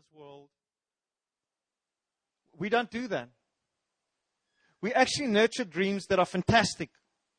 world. We don't do that. We actually nurture dreams that are fantastic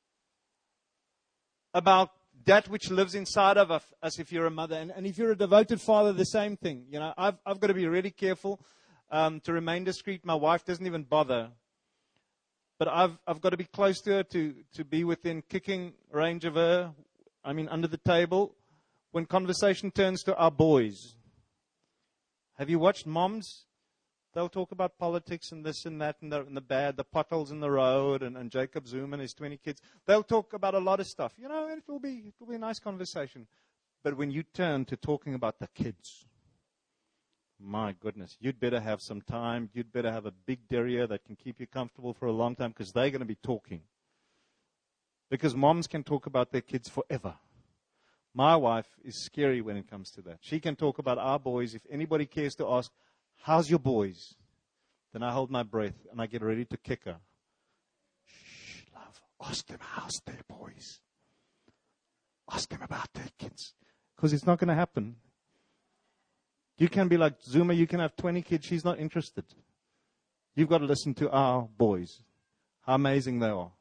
about that which lives inside of us if you're a mother. And if you're a devoted father, the same thing. You know, I've got to be really careful to remain discreet. My wife doesn't even bother. But I've got to be close to her to be within kicking range of her. I mean, under the table. When conversation turns to our boys. Have you watched moms? They'll talk about politics and this and that and the bad, the potholes in the road and Jacob Zuma and his 20 kids. They'll talk about a lot of stuff. You know, it will be a nice conversation. But when you turn to talking about the kids, my goodness, you'd better have some time. You'd better have a big derriere that can keep you comfortable for a long time because they're going to be talking. Because moms can talk about their kids forever. My wife is scary when it comes to that. She can talk about our boys. If anybody cares to ask, how's your boys? Then I hold my breath and I get ready to kick her. Shh, love. Ask them how's their boys. Ask them about their kids. Because it's not going to happen. You can be like Zuma, you can have 20 kids. She's not interested. You've got to listen to our boys. How amazing they are.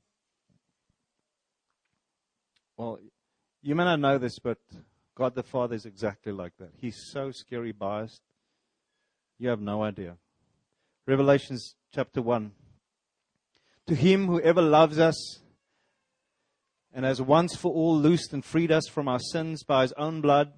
Well, you may not know this, but God the Father is exactly like that. He's so scary biased. You have no idea. Revelations chapter 1. To him who ever loves us and has once for all loosed and freed us from our sins by his own blood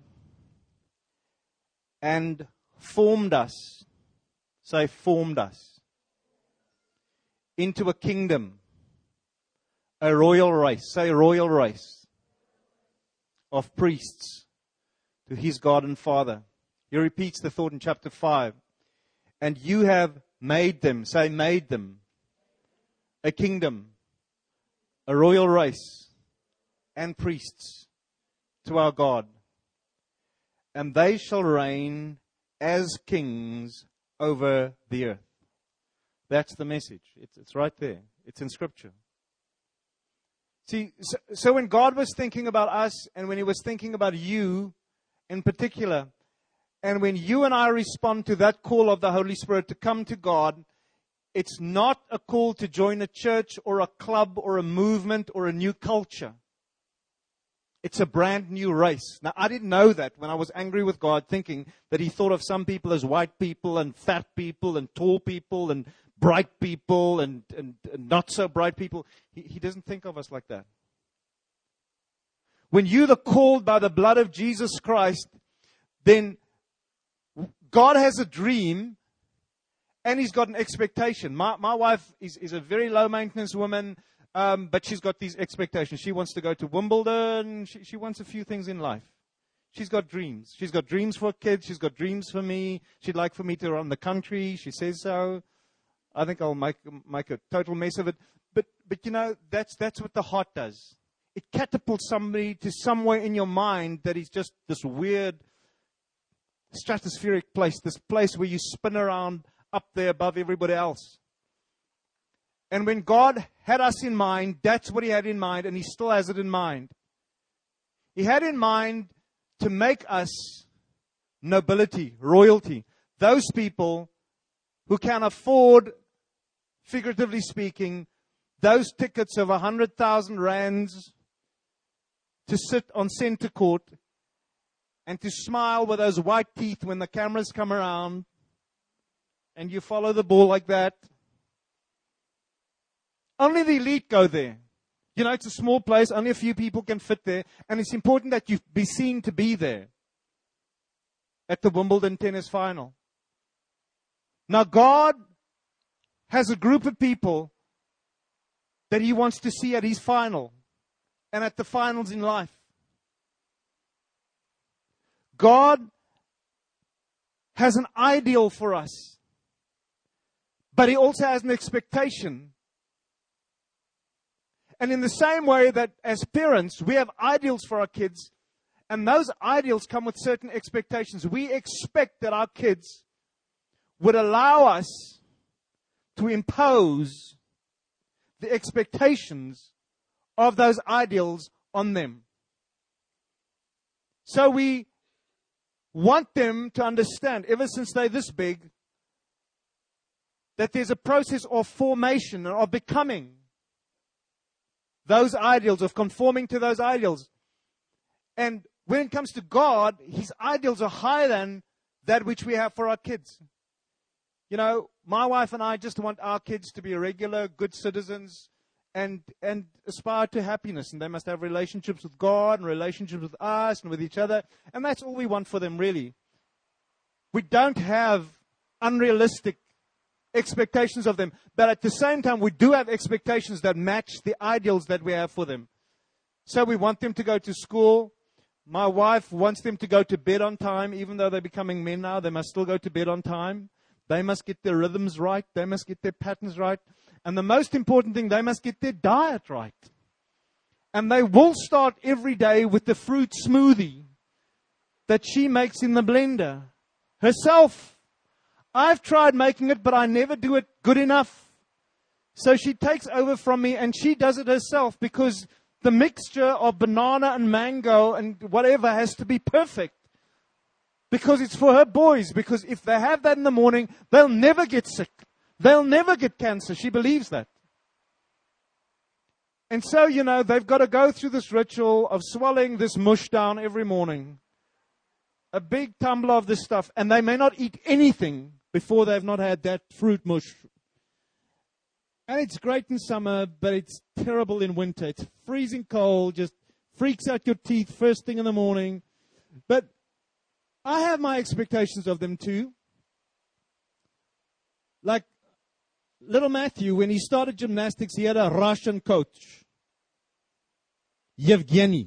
and formed us, say formed us, into a kingdom, a royal race, say royal race, of priests to his God and Father. He repeats the thought in chapter 5. And you have made them, say made them, a kingdom, a royal race, and priests to our God. And they shall reign as kings over the earth. That's the message. It's right there. It's in Scripture. See, so when God was thinking about us, and when he was thinking about you in particular, and when you and I respond to that call of the Holy Spirit to come to God, it's not a call to join a church or a club or a movement or a new culture. It's a brand new race. Now, I didn't know that when I was angry with God, thinking that he thought of some people as white people and fat people and tall people and bright people and not so bright people. He doesn't think of us like that. When you're the called by the blood of Jesus Christ, then God has a dream and he's got an expectation. My wife is a very low maintenance woman, but she's got these expectations. She wants to go to Wimbledon. She wants a few things in life. She's got dreams. She's got dreams for kids. She's got dreams for me. She'd like for me to run the country. She says so. I think I'll make a total mess of it. But you know, that's what the heart does. It catapults somebody to somewhere in your mind that is just this weird stratospheric place, this place where you spin around up there above everybody else. And when God had us in mind, that's what he had in mind, and he still has it in mind. He had in mind to make us nobility, royalty. Those people who can afford, figuratively speaking, those tickets of 100,000 rands to sit on center court and to smile with those white teeth when the cameras come around and you follow the ball like that. Only the elite go there. You know, it's a small place. Only a few people can fit there. And it's important that you be seen to be there at the Wimbledon tennis final. Now, God has a group of people that he wants to see at his final and at the finals in life. God has an ideal for us, but he also has an expectation. And in the same way that as parents, we have ideals for our kids, and those ideals come with certain expectations. We expect that our kids would allow us to impose the expectations of those ideals on them. So we want them to understand, ever since they're this big, that there's a process of formation and of becoming those ideals, of conforming to those ideals. And when it comes to God, His ideals are higher than that which we have for our kids. You know, my wife and I just want our kids to be regular, good citizens and aspire to happiness. And they must have relationships with God and relationships with us and with each other. And that's all we want for them, really. We don't have unrealistic expectations of them. But at the same time, we do have expectations that match the ideals that we have for them. So we want them to go to school. My wife wants them to go to bed on time. Even though they're becoming men now, they must still go to bed on time. They must get their rhythms right. They must get their patterns right. And the most important thing, they must get their diet right. And they will start every day with the fruit smoothie that she makes in the blender herself. I've tried making it, but I never do it good enough. So she takes over from me and she does it herself, because the mixture of banana and mango and whatever has to be perfect. Because it's for her boys. Because if they have that in the morning, they'll never get sick. They'll never get cancer. She believes that. And so, you know, they've got to go through this ritual of swallowing this mush down every morning. A big tumbler of this stuff. And they may not eat anything before they've not had that fruit mush. And it's great in summer, but it's terrible in winter. It's freezing cold, just freaks out your teeth first thing in the morning. But I have my expectations of them too. Like little Matthew, when he started gymnastics, he had a Russian coach, Yevgeny.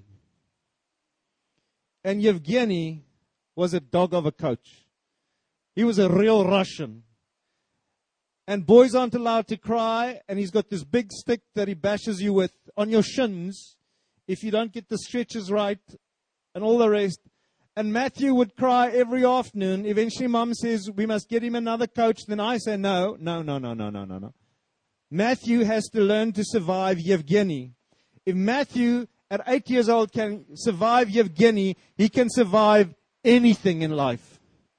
And Yevgeny was a dog of a coach. He was a real Russian. And boys aren't allowed to cry, and he's got this big stick that he bashes you with on your shins if you don't get the stretches right and all the rest. And Matthew would cry every afternoon. Eventually, Mom says, we must get him another coach. Then I say, no. Matthew has to learn to survive Yevgeny. If Matthew, at 8 years old, can survive Yevgeny, he can survive anything in life.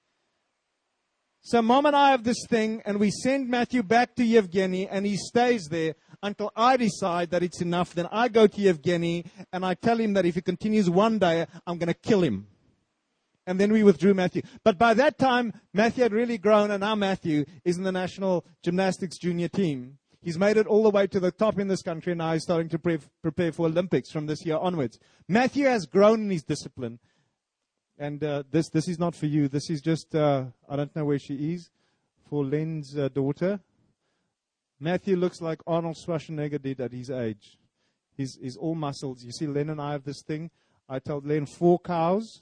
So Mom and I have this thing, and we send Matthew back to Yevgeny, and he stays there until I decide that it's enough. Then I go to Yevgeny, and I tell him that if he continues one day, I'm going to kill him. And then we withdrew Matthew. But by that time, Matthew had really grown, and now Matthew is in the national gymnastics junior team. He's made it all the way to the top in this country, and now he's starting to prepare for Olympics from this year onwards. Matthew has grown in his discipline. And this is not for you. This is just, I don't know where she is, for Len's daughter. Matthew looks like Arnold Schwarzenegger did at his age. He's all muscles. You see, Len and I have this thing. I told Len 4 cows.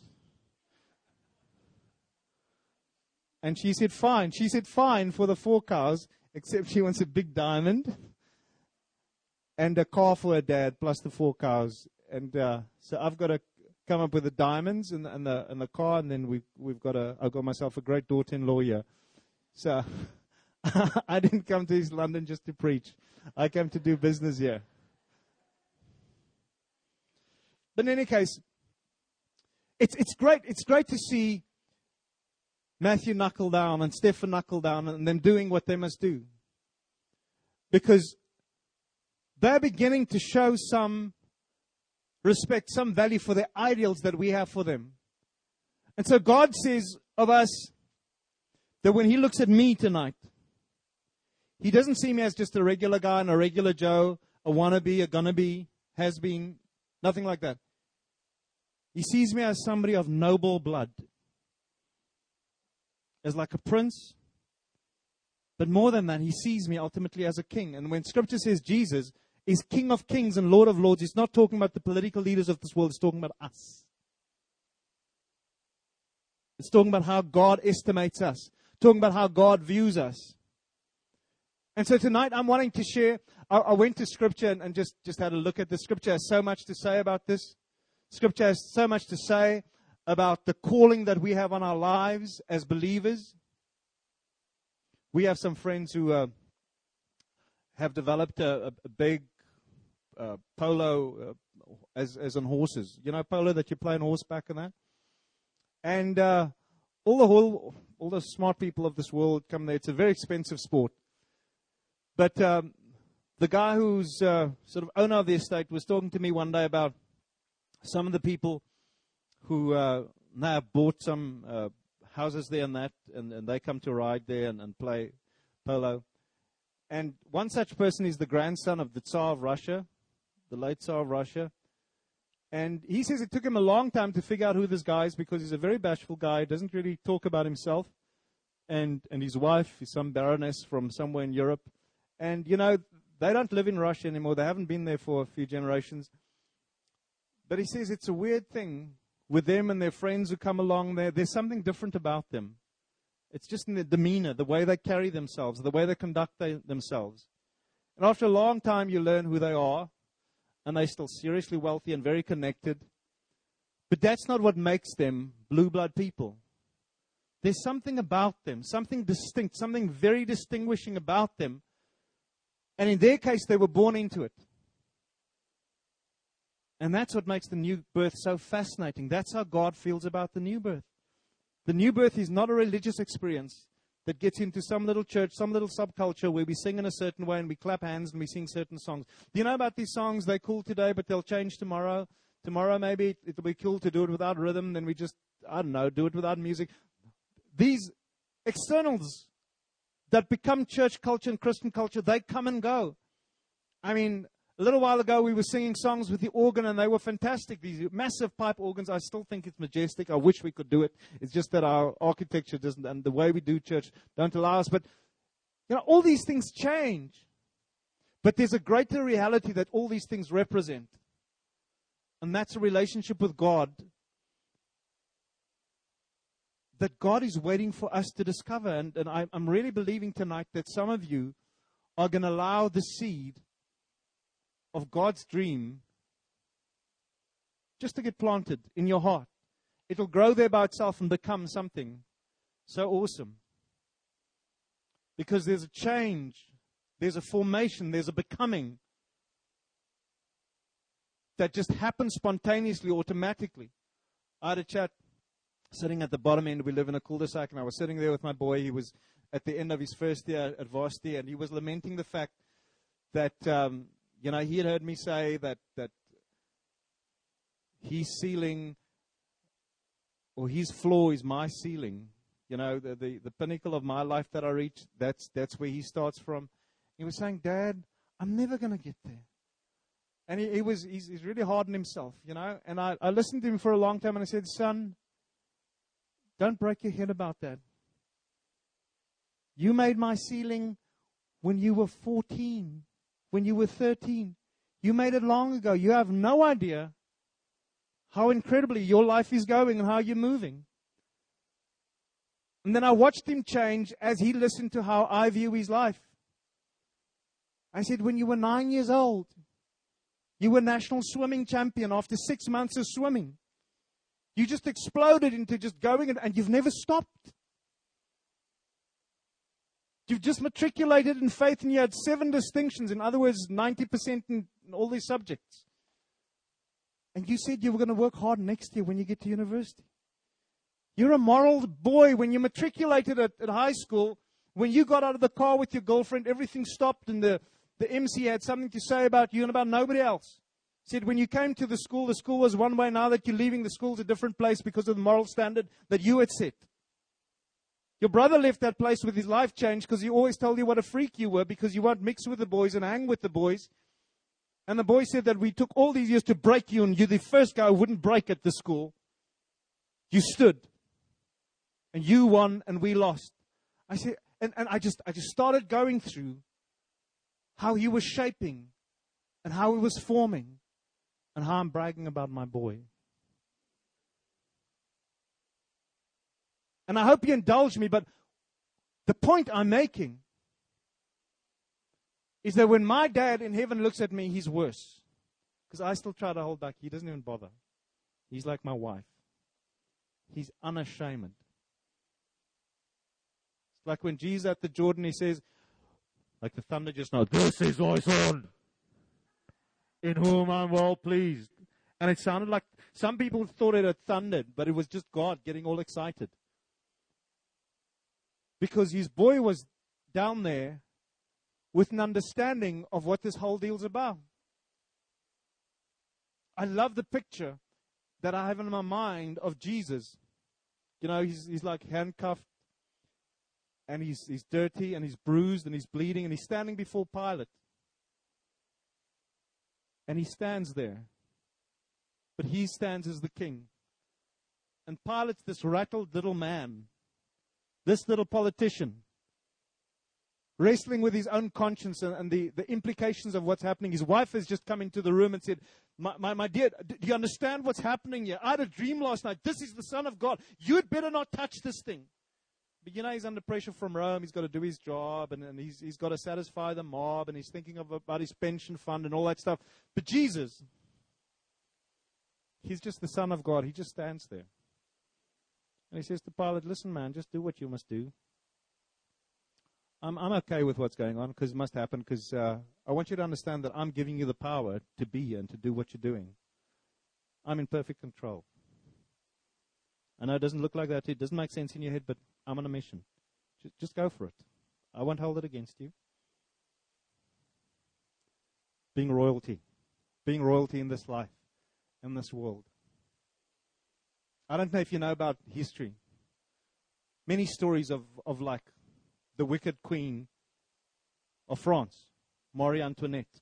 And she said fine. She said fine for the 4 cows, except she wants a big diamond and a car for her dad, plus the 4 cows. And so I've got to come up with the diamonds and the car, and then I've got myself a great daughter-in-law here. So I didn't come to East London just to preach. I came to do business here. But in any case, it's great. It's great to see Matthew knuckle down and Stefan knuckle down and them doing what they must do, because they're beginning to show some respect, some value for the ideals that we have for them. And so God says of us that when He looks at me tonight, He doesn't see me as just a regular guy and a regular Joe, a wannabe, a gonna be, has been, nothing like that. He sees me as somebody of noble blood, as like a prince. But more than that, He sees me ultimately as a king. And when Scripture says Jesus is King of kings and Lord of lords, it's not talking about the political leaders of this world, it's talking about us. It's talking about how God estimates us, talking about how God views us. And so tonight I'm wanting to share, I went to Scripture and just had a look at the Scripture. Has so much to say about this. Scripture has so much to say about the calling that we have on our lives as believers. We have some friends who have developed a big polo as on horses. You know, polo that you play on horseback and that. And all the smart people of this world come there. It's a very expensive sport. But the guy who's sort of owner of the estate was talking to me one day about some of the people who now have bought some houses there and that, and they come to ride there and play polo. And one such person is the grandson of the Tsar of Russia, the late Tsar of Russia. And he says it took him a long time to figure out who this guy is because he's a very bashful guy, doesn't really talk about himself. And his wife is some baroness from somewhere in Europe. And, you know, they don't live in Russia anymore. They haven't been there for a few generations. But he says it's a weird thing with them and their friends who come along there. There's something different about them. It's just in the demeanor, the way they carry themselves, the way they conduct themselves. And after a long time, you learn who they are. And they're still seriously wealthy and very connected. But that's not what makes them blue blood people. There's something about them, something distinct, something very distinguishing about them. And in their case, they were born into it. And that's what makes the new birth so fascinating. That's how God feels about the new birth. The new birth is not a religious experience that gets into some little church, some little subculture where we sing in a certain way and we clap hands and we sing certain songs. Do you know about these songs? They're cool today, but they'll change tomorrow. Tomorrow maybe it'll be cool to do it without rhythm. Then we just, I don't know, do it without music. These externals that become church culture and Christian culture, they come and go. I mean, a little while ago, we were singing songs with the organ, and they were fantastic. These massive pipe organs, I still think it's majestic. I wish we could do it. It's just that our architecture doesn't, and the way we do church don't allow us. But, you know, all these things change. But there's a greater reality that all these things represent. And that's a relationship with God that God is waiting for us to discover. And I'm really believing tonight that some of you are going to allow the seed of God's dream just to get planted in your heart. It'll grow there by itself and become something so awesome. Because there's a change, there's a formation, there's a becoming that just happens spontaneously, automatically. I had a chat sitting at the bottom end. We live in a cul-de-sac, and I was sitting there with my boy. He was at the end of his first year at varsity, and he was lamenting the fact that you know, he had heard me say that his ceiling or his floor is my ceiling. You know, the pinnacle of my life that I reach, that's where he starts from. He was saying, Dad, I'm never going to get there. And he's really hard on himself, you know. And I listened to him for a long time, and I said, son, don't break your head about that. You made my ceiling when you were 14. When you were 13. You made it long ago. You have no idea how incredibly your life is going and how you're moving. And then I watched him change as he listened to how I view his life. I said, when you were 9 years old, you were national swimming champion after 6 months of swimming. You just exploded into just going, and you've never stopped. You've just matriculated in faith, and you had 7 distinctions. In other words, 90% in all these subjects. And you said you were going to work hard next year when you get to university. You're a moral boy. When you matriculated at high school, when you got out of the car with your girlfriend, everything stopped, and the MC had something to say about you and about nobody else. Said when you came to the school was one way. Now that you're leaving, the school's a different place because of the moral standard that you had set. Your brother left that place with his life changed because he always told you what a freak you were because you won't mix with the boys and hang with the boys. And the boy said that we took all these years to break you, and you're the first guy who wouldn't break at the school. You stood. And you won and we lost. I said, and I just started going through how he was shaping and how he was forming and how I'm bragging about my boy. And I hope you indulge me, but the point I'm making is that when my dad in heaven looks at me, he's worse. Because I still try to hold back. He doesn't even bother. He's like my wife. He's unashamed. It's like when Jesus at the Jordan, he says, like the thunder just now, this is my son, in whom I'm well pleased. And it sounded like some people thought it had thundered, but it was just God getting all excited. because his boy was down there with an understanding of what this whole deal's about. I love the picture that I have in my mind of Jesus. You know, he's like handcuffed, and he's dirty, and he's bruised, and he's bleeding, and he's standing before Pilate. And he stands there. But he stands as the king. And Pilate's this rattled little man, this little politician, wrestling with his own conscience and the implications of what's happening. His wife has just come into the room and said, my dear, do you understand what's happening here? I had a dream last night. This is the Son of God. You'd better not touch this thing. But you know, he's under pressure from Rome. He's got to do his job, and he's got to satisfy the mob, and he's thinking about his pension fund and all that stuff. But Jesus, he's just the Son of God. He just stands there. And he says to Pilate, listen, man, just do what you must do. I'm okay with what's going on, because it must happen, because I want you to understand that I'm giving you the power to be here and to do what you're doing. I'm in perfect control. I know it doesn't look like that. It doesn't make sense in your head, but I'm on a mission. Just go for it. I won't hold it against you. Being royalty in this life, in this world. I don't know if you know about history. Many stories of like the wicked queen of France, Marie Antoinette.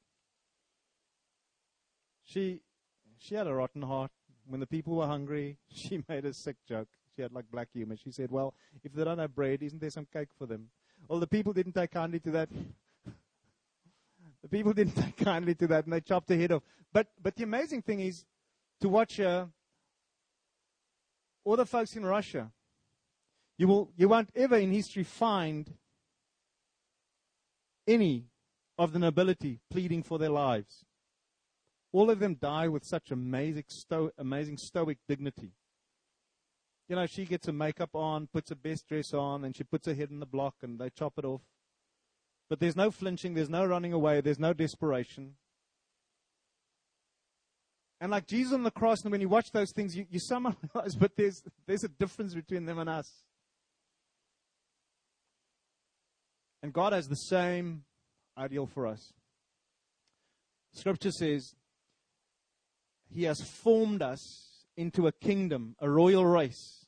She had a rotten heart. When the people were hungry, she made a sick joke. She had like black humor. She said, well, if they don't have bread, isn't there some cake for them? Well, the people didn't take kindly to that. The people didn't take kindly to that, and they chopped her head off. But the amazing thing is to watch all the folks in Russia. You won't ever in history find any of the nobility pleading for their lives. All of them die with such amazing stoic dignity. You know, she gets her makeup on, puts her best dress on, and she puts her head in the block, and they chop it off. But there's no flinching, there's no running away, there's no desperation. And like Jesus on the cross, and when you watch those things, you somehow realize, but there's a difference between them and us. And God has the same ideal for us. Scripture says, He has formed us into a kingdom, a royal race,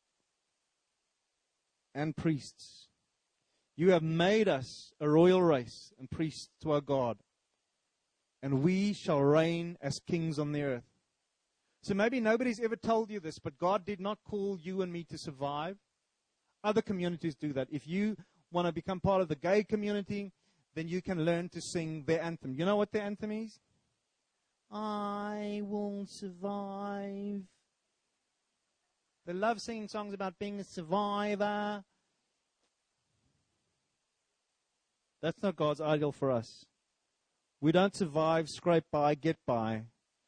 and priests. You have made us a royal race and priests to our God, and we shall reign as kings on the earth. So maybe nobody's ever told you this, but God did not call you and me to survive. Other communities do that. If you want to become part of the gay community, then you can learn to sing their anthem. You know what their anthem is? I won't survive. They love singing songs about being a survivor. That's not God's ideal for us. We don't survive, scrape by, get by.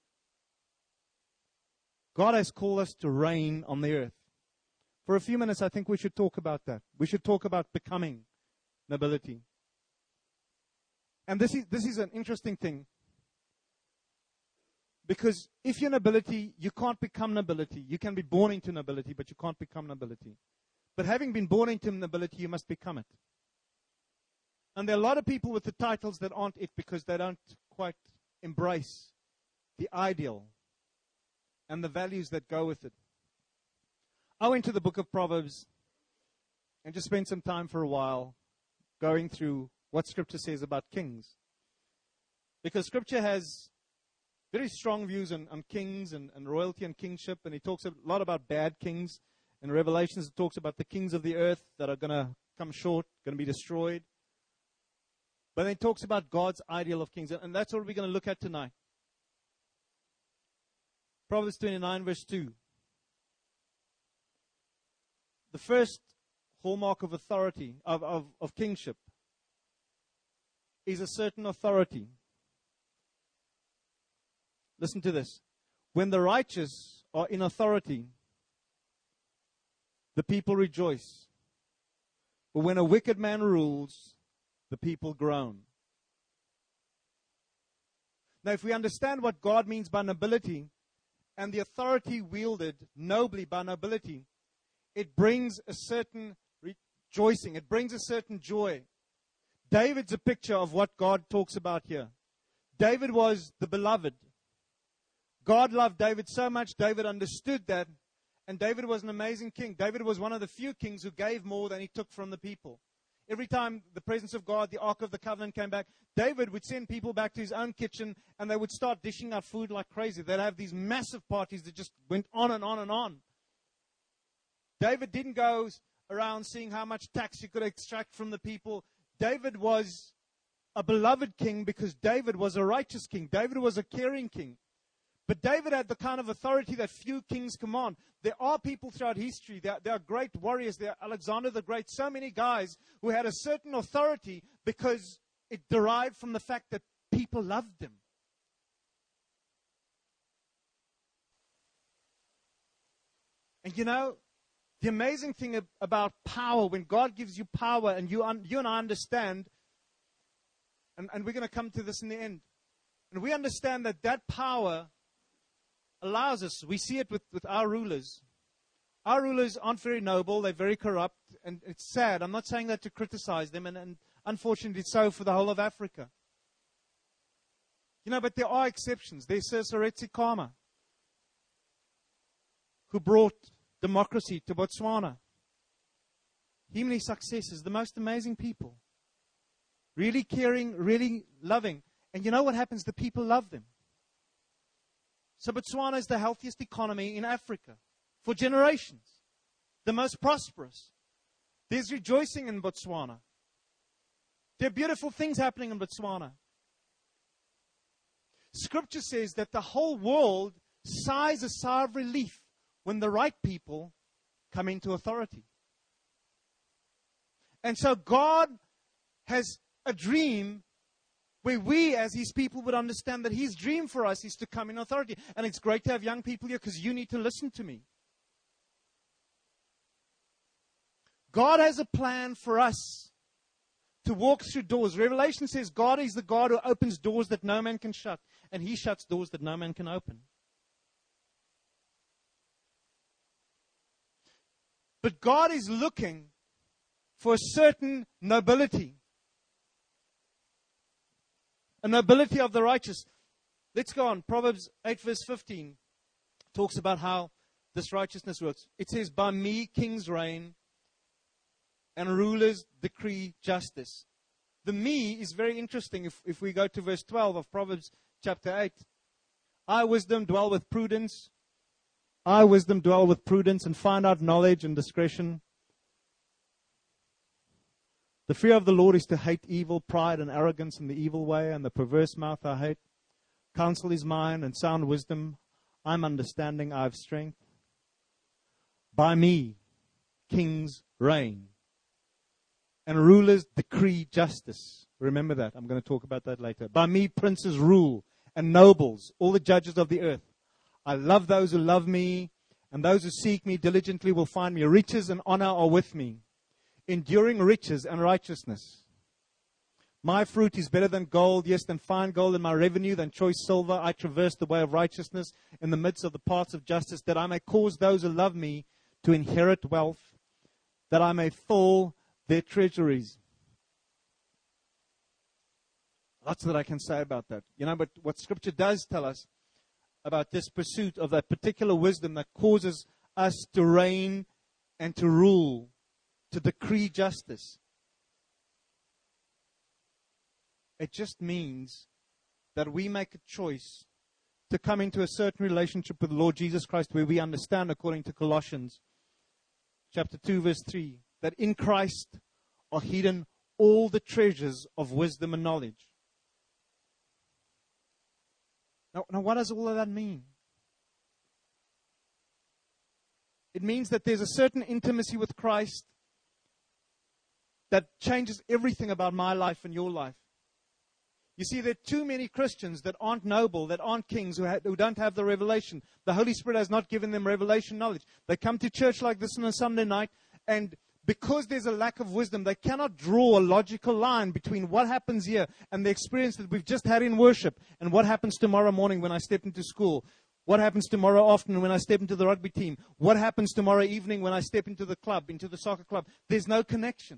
God has called us to reign on the earth. For a few minutes, I think we should talk about that. We should talk about becoming nobility. And this is an interesting thing. Because if you're nobility, you can't become nobility. You can be born into nobility, but you can't become nobility. But having been born into nobility, you must become it. And there are a lot of people with the titles that aren't it because they don't quite embrace the ideal and the values that go with it. I went to the book of Proverbs and just spent some time for a while going through what Scripture says about kings. Because Scripture has very strong views on kings and royalty and kingship, and it talks a lot about bad kings. In Revelations, it talks about the kings of the earth that are going to come short, going to be destroyed. But then it talks about God's ideal of kings, and that's what we're going to look at tonight. Proverbs 29, verse 2. The first hallmark of authority, of kingship, is a certain authority. Listen to this. When the righteous are in authority, the people rejoice. But when a wicked man rules, the people groan. Now, if we understand what God means by nobility and the authority wielded nobly by nobility, it brings a certain rejoicing. It brings a certain joy. David's a picture of what God talks about here. David was the beloved. God loved David so much, David understood that, and David was an amazing king. David was one of the few kings who gave more than he took from the people. Every time the presence of God, the Ark of the Covenant came back, David would send people back to his own kitchen, and they would start dishing out food like crazy. They'd have these massive parties that just went on and on and on. David didn't go around seeing how much tax he could extract from the people. David was a beloved king because David was a righteous king. David was a caring king. But David had the kind of authority that few kings command. There are people throughout history, there are great warriors, there are Alexander the Great, so many guys who had a certain authority because it derived from the fact that people loved them. And you know, the amazing thing about power, when God gives you power and you and I understand, and we're going to come to this in the end, and we understand that power allows us, we see it with our rulers. Our rulers aren't very noble, they're very corrupt, and it's sad. I'm not saying that to criticize them, and unfortunately so for the whole of Africa. You know, but there are exceptions. There's Sir Seretse Khama, who brought democracy to Botswana. Him and his successors, the most amazing people. Really caring, really loving. And you know what happens? The people love them. So Botswana is the healthiest economy in Africa for generations. The most prosperous. There's rejoicing in Botswana. There are beautiful things happening in Botswana. Scripture says that the whole world sighs a sigh of relief when the right people come into authority. And so God has a dream where we as His people would understand that His dream for us is to come in authority. And it's great to have young people here because you need to listen to me. God has a plan for us to walk through doors. Revelation says God is the God who opens doors that no man can shut. And He shuts doors that no man can open. But God is looking for a certain nobility. A nobility of the righteous. Let's go on. Proverbs 8 verse 15 talks about how this righteousness works. It says, by me kings reign and rulers decree justice. The me is very interesting if we go to verse 12 of Proverbs chapter 8. I, wisdom, dwell with prudence. I, wisdom, dwell with prudence and find out knowledge and discretion. The fear of the Lord is to hate evil, pride and arrogance in the evil way, and the perverse mouth I hate. Counsel is mine and sound wisdom. I'm understanding, I have strength. By me, kings reign, and rulers decree justice. Remember that. I'm going to talk about that later. By me, princes rule, and nobles, all the judges of the earth. I love those who love me, and those who seek me diligently will find me. Riches and honor are with me, enduring riches and righteousness. My fruit is better than gold, yes, than fine gold, and my revenue than choice silver. I traverse the way of righteousness in the midst of the paths of justice, that I may cause those who love me to inherit wealth, that I may fill their treasuries. Lots that I can say about that. You know, but what Scripture does tell us about this pursuit of that particular wisdom that causes us to reign and to rule, to decree justice. It just means that we make a choice to come into a certain relationship with the Lord Jesus Christ where we understand, according to Colossians chapter 2 verse 3, that in Christ are hidden all the treasures of wisdom and knowledge. Now, what does all of that mean? It means that there's a certain intimacy with Christ that changes everything about my life and your life. You see, there are too many Christians that aren't noble, that aren't kings, who don't have the revelation. The Holy Spirit has not given them revelation knowledge. They come to church like this on a Sunday night, and because there's a lack of wisdom, they cannot draw a logical line between what happens here and the experience that we've just had in worship and what happens tomorrow morning when I step into school. What happens tomorrow afternoon when I step into the rugby team? What happens tomorrow evening when I step into the club, into the soccer club? There's no connection.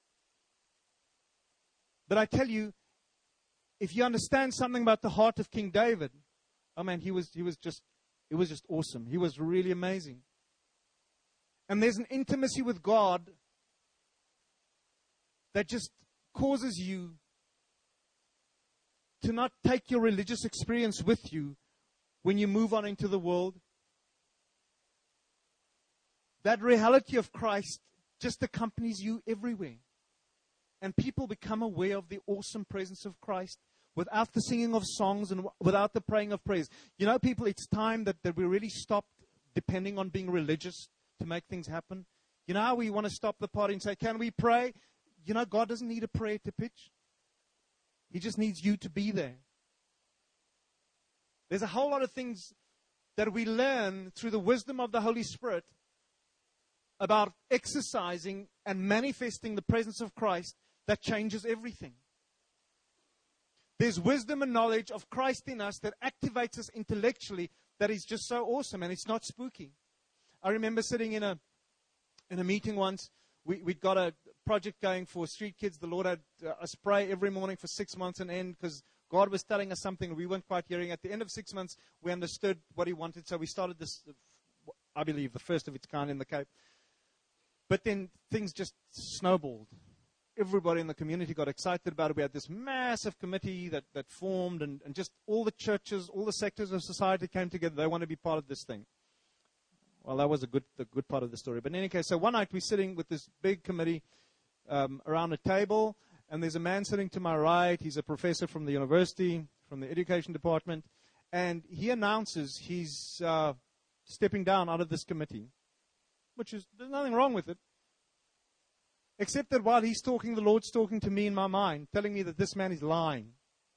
But I tell you, if you understand something about the heart of King David, oh man, it was just awesome. He was really amazing. And there's an intimacy with God that just causes you to not take your religious experience with you when you move on into the world. That reality of Christ just accompanies you everywhere. And people become aware of the awesome presence of Christ without the singing of songs and without the praying of prayers. You know, people, it's time that we really stop depending on being religious to make things happen. You know how we want to stop the party and say, can we pray? You know, God doesn't need a prayer to pitch. He just needs you to be there. There's a whole lot of things that we learn through the wisdom of the Holy Spirit about exercising and manifesting the presence of Christ that changes everything. There's wisdom and knowledge of Christ in us that activates us intellectually that is just so awesome, and it's not spooky. I remember sitting in a meeting once. We'd got a project going for street kids. The Lord had us pray every morning for 6 months and end because God was telling us something we weren't quite hearing. At the end of 6 months, we understood what He wanted. So we started this, I believe, the first of its kind in the Cape. But then things just snowballed. Everybody in the community got excited about it. We had this massive committee that formed, and just all the churches, all the sectors of society came together. They want to be part of this thing. Well, that was the good part of the story. But in any case, so one night we're sitting with this big committee around a table, and there's a man sitting to my right. He's a professor from the university, from the education department, and he announces he's stepping down out of this committee, which is, there's nothing wrong with it. Except that while he's talking, the Lord's talking to me in my mind, telling me that this man is lying.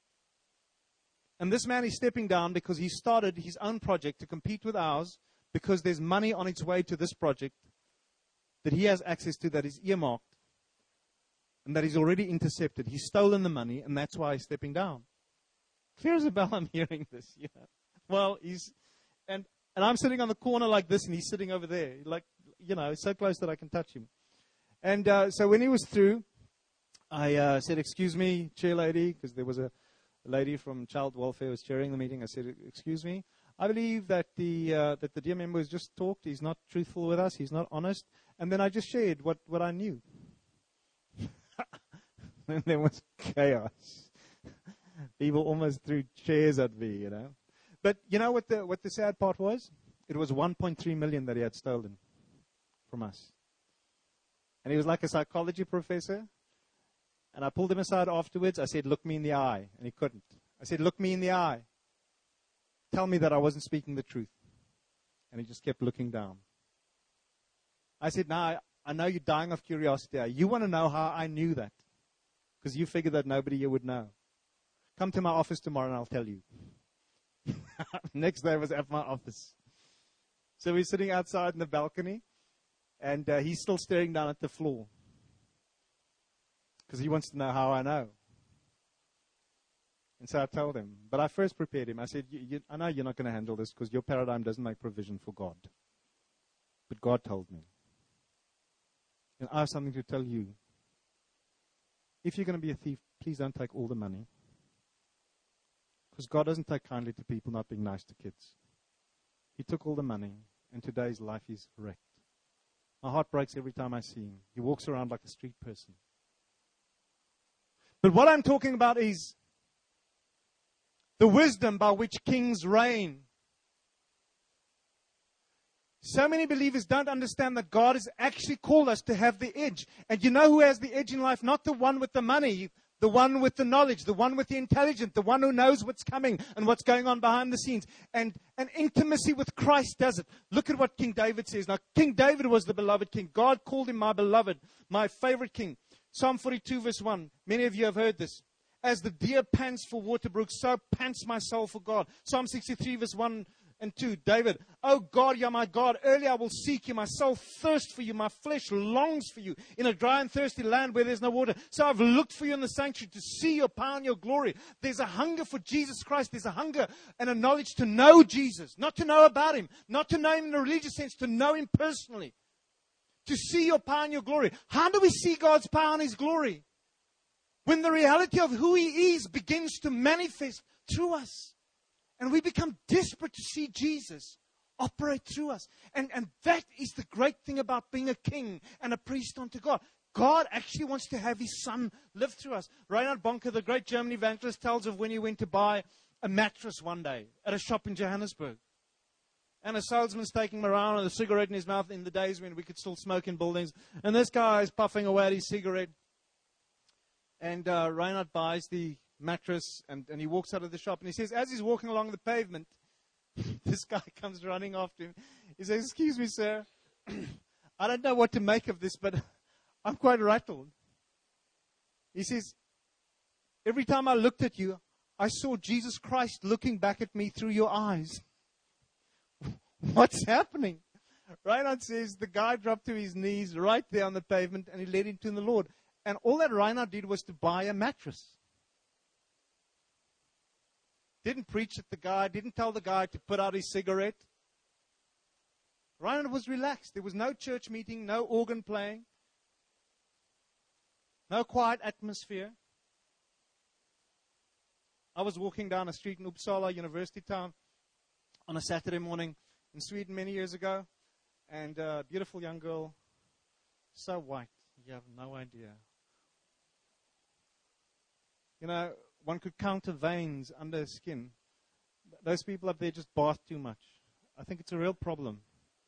And this man is stepping down because he started his own project to compete with ours, because there's money on its way to this project that he has access to that is earmarked and that he's already intercepted. He's stolen the money, and that's why he's stepping down. Clear as a bell, I'm hearing this. You know. Well, and I'm sitting on the corner like this, and he's sitting over there, like, you know, so close that I can touch him. And so when he was through, I said, excuse me, chair lady, because there was a lady from child welfare who was chairing the meeting. I said, excuse me. I believe that the dear member has just talked. He's not truthful with us. He's not honest. And then I just shared what I knew. And there was chaos. People almost threw chairs at me, you know. But you know what the sad part was? It was 1.3 million that he had stolen from us. And he was like a psychology professor. And I pulled him aside afterwards. I said, look me in the eye. And he couldn't. I said, look me in the eye. Tell me that I wasn't speaking the truth. And he just kept looking down. I said, now, I know you're dying of curiosity. You want to know how I knew that. Because you figured that nobody here would know. Come to my office tomorrow and I'll tell you. Next day I was at my office. So we're sitting outside in the balcony. And he's still staring down at the floor. Because he wants to know how I know. And so I told him. But I first prepared him. I said, I know you're not going to handle this because your paradigm doesn't make provision for God. But God told me. And I have something to tell you. If you're going to be a thief, please don't take all the money. Because God doesn't take kindly to people not being nice to kids. He took all the money. And today's life is wrecked. My heart breaks every time I see him. He walks around like a street person. But what I'm talking about is the wisdom by which kings reign. So many believers don't understand that God has actually called us to have the edge. And you know who has the edge in life? Not the one with the money, the one with the knowledge, the one with the intelligence, the one who knows what's coming and what's going on behind the scenes. And an intimacy with Christ does it. Look at what King David says. Now, King David was the beloved king. God called him my beloved, my favorite king. Psalm 42 verse 1. Many of you have heard this. As the deer pants for water brooks, so pants my soul for God. Psalm 63 verse 1 and 2. David, oh God, you're my God. Early I will seek you. My soul thirsts for you. My flesh longs for you in a dry and thirsty land where there's no water. So I've looked for you in the sanctuary to see your power and your glory. There's a hunger for Jesus Christ. There's a hunger and a knowledge to know Jesus. Not to know about him. Not to know him in a religious sense. To know him personally. To see your power and your glory. How do we see God's power and his glory? When the reality of who he is begins to manifest through us. And we become desperate to see Jesus operate through us. And that is the great thing about being a king and a priest unto God. God actually wants to have his son live through us. Reinhard Bonke, the great German evangelist, tells of when he went to buy a mattress one day at a shop in Johannesburg. And a salesman's taking him around with a cigarette in his mouth in the days when we could still smoke in buildings. And this guy is puffing away at his cigarette. And Reinhard buys the mattress, and he walks out of the shop, and he says, as he's walking along the pavement, this guy comes running after him. He says, excuse me, sir, I don't know what to make of this, but I'm quite rattled. He says, every time I looked at you, I saw Jesus Christ looking back at me through your eyes. What's happening? Reinhard says the guy dropped to his knees right there on the pavement, and he led him to the Lord. And all that Reinhard did was to buy a mattress. Didn't preach at the guy, didn't tell the guy to put out his cigarette. Reinhard was relaxed. There was no church meeting, no organ playing, no quiet atmosphere. I was walking down a street in Uppsala, university town, on a Saturday morning in Sweden many years ago, and a beautiful young girl, so white, you have no idea. You know, one could count the veins under her skin. Those people up there just bath too much. I think it's a real problem.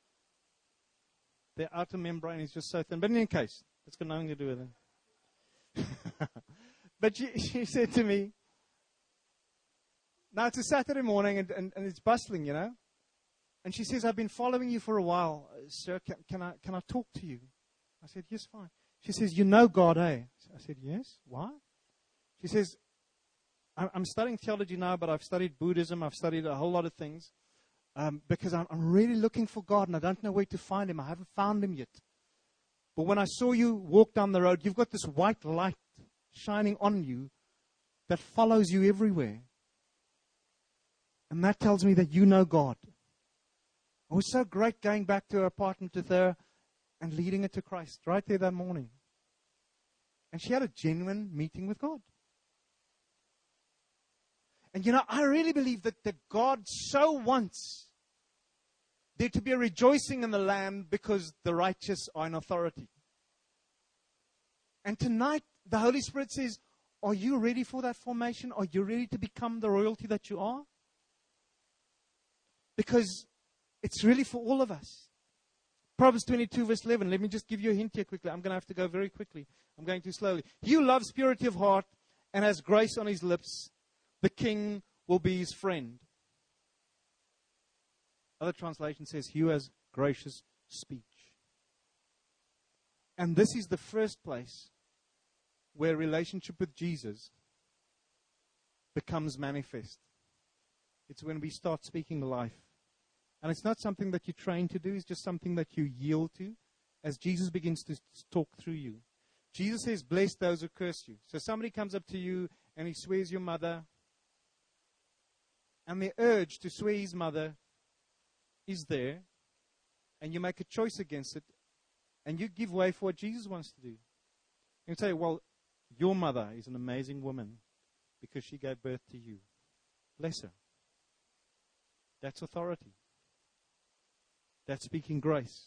Their outer membrane is just so thin. But in any case, it's got nothing to do with it. But she said to me, now it's a Saturday morning and it's bustling, you know. And she says, I've been following you for a while. Sir, can I talk to you? I said, yes, fine. She says, you know God, eh? I said, yes. Why? She says, I'm studying theology now, but I've studied Buddhism. I've studied a whole lot of things because I'm really looking for God, and I don't know where to find him. I haven't found him yet. But when I saw you walk down the road, you've got this white light shining on you that follows you everywhere. And that tells me that you know God. It was so great going back to her apartment with her and leading her to Christ right there that morning. And she had a genuine meeting with God. And you know, I really believe that God so wants there to be a rejoicing in the land because the righteous are in authority. And tonight, the Holy Spirit says, are you ready for that formation? Are you ready to become the royalty that you are? Because it's really for all of us. Proverbs 22 verse 11. Let me just give you a hint here quickly. I'm going to have to go very quickly. I'm going too slowly. He who loves purity of heart and has grace on his lips, the king will be his friend. Other translation says, he who has gracious speech. And this is the first place where relationship with Jesus becomes manifest. It's when we start speaking life. And it's not something that you train to do. It's just something that you yield to as Jesus begins to talk through you. Jesus says, bless those who curse you. So somebody comes up to you and he swears your mother. And the urge to swear his mother is there. And you make a choice against it. And you give way for what Jesus wants to do. You say, well, your mother is an amazing woman because she gave birth to you. Bless her. That's authority. That's speaking grace.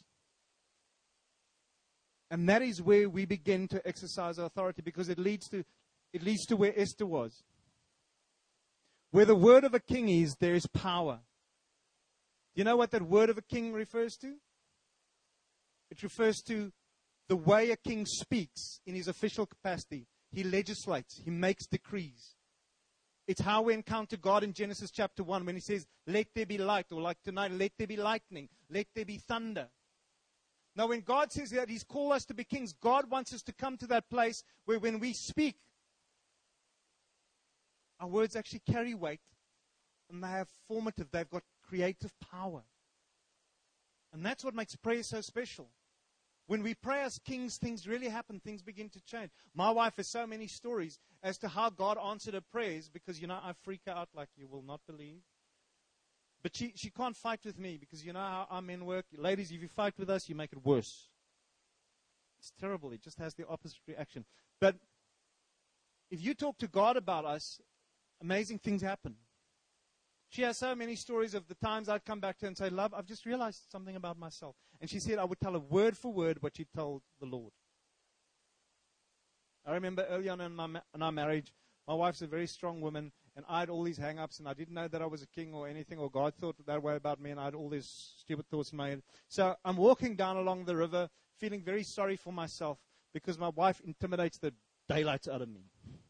And that is where we begin to exercise our authority because it leads to where Esther was. Where the word of a king is, there is power. Do you know what that word of a king refers to? It refers to the way a king speaks in his official capacity. He legislates. He makes decrees. It's how we encounter God in Genesis chapter 1 when he says, let there be light, or like tonight, let there be lightning, let there be thunder. Now when God says that he's called us to be kings, God wants us to come to that place where when we speak, our words actually carry weight and they have formative, they've got creative power. And that's what makes prayer so special. When we pray as kings, things really happen. Things begin to change. My wife has so many stories as to how God answered her prayers because, I freak out like you will not believe. But she can't fight with me because you know how our men work. Ladies, if you fight with us, you make it worse. It's terrible. It just has the opposite reaction. But if you talk to God about us, amazing things happen. She has so many stories of the times I'd come back to her and say, love, I've just realized something about myself. And she said I would tell her word for word what she told the Lord. I remember early on in our marriage, my wife's a very strong woman, and I had all these hang-ups, and I didn't know that I was a king or anything, or God thought that way about me, and I had all these stupid thoughts in my head. So I'm walking down along the river, feeling very sorry for myself, because my wife intimidates the daylights out of me.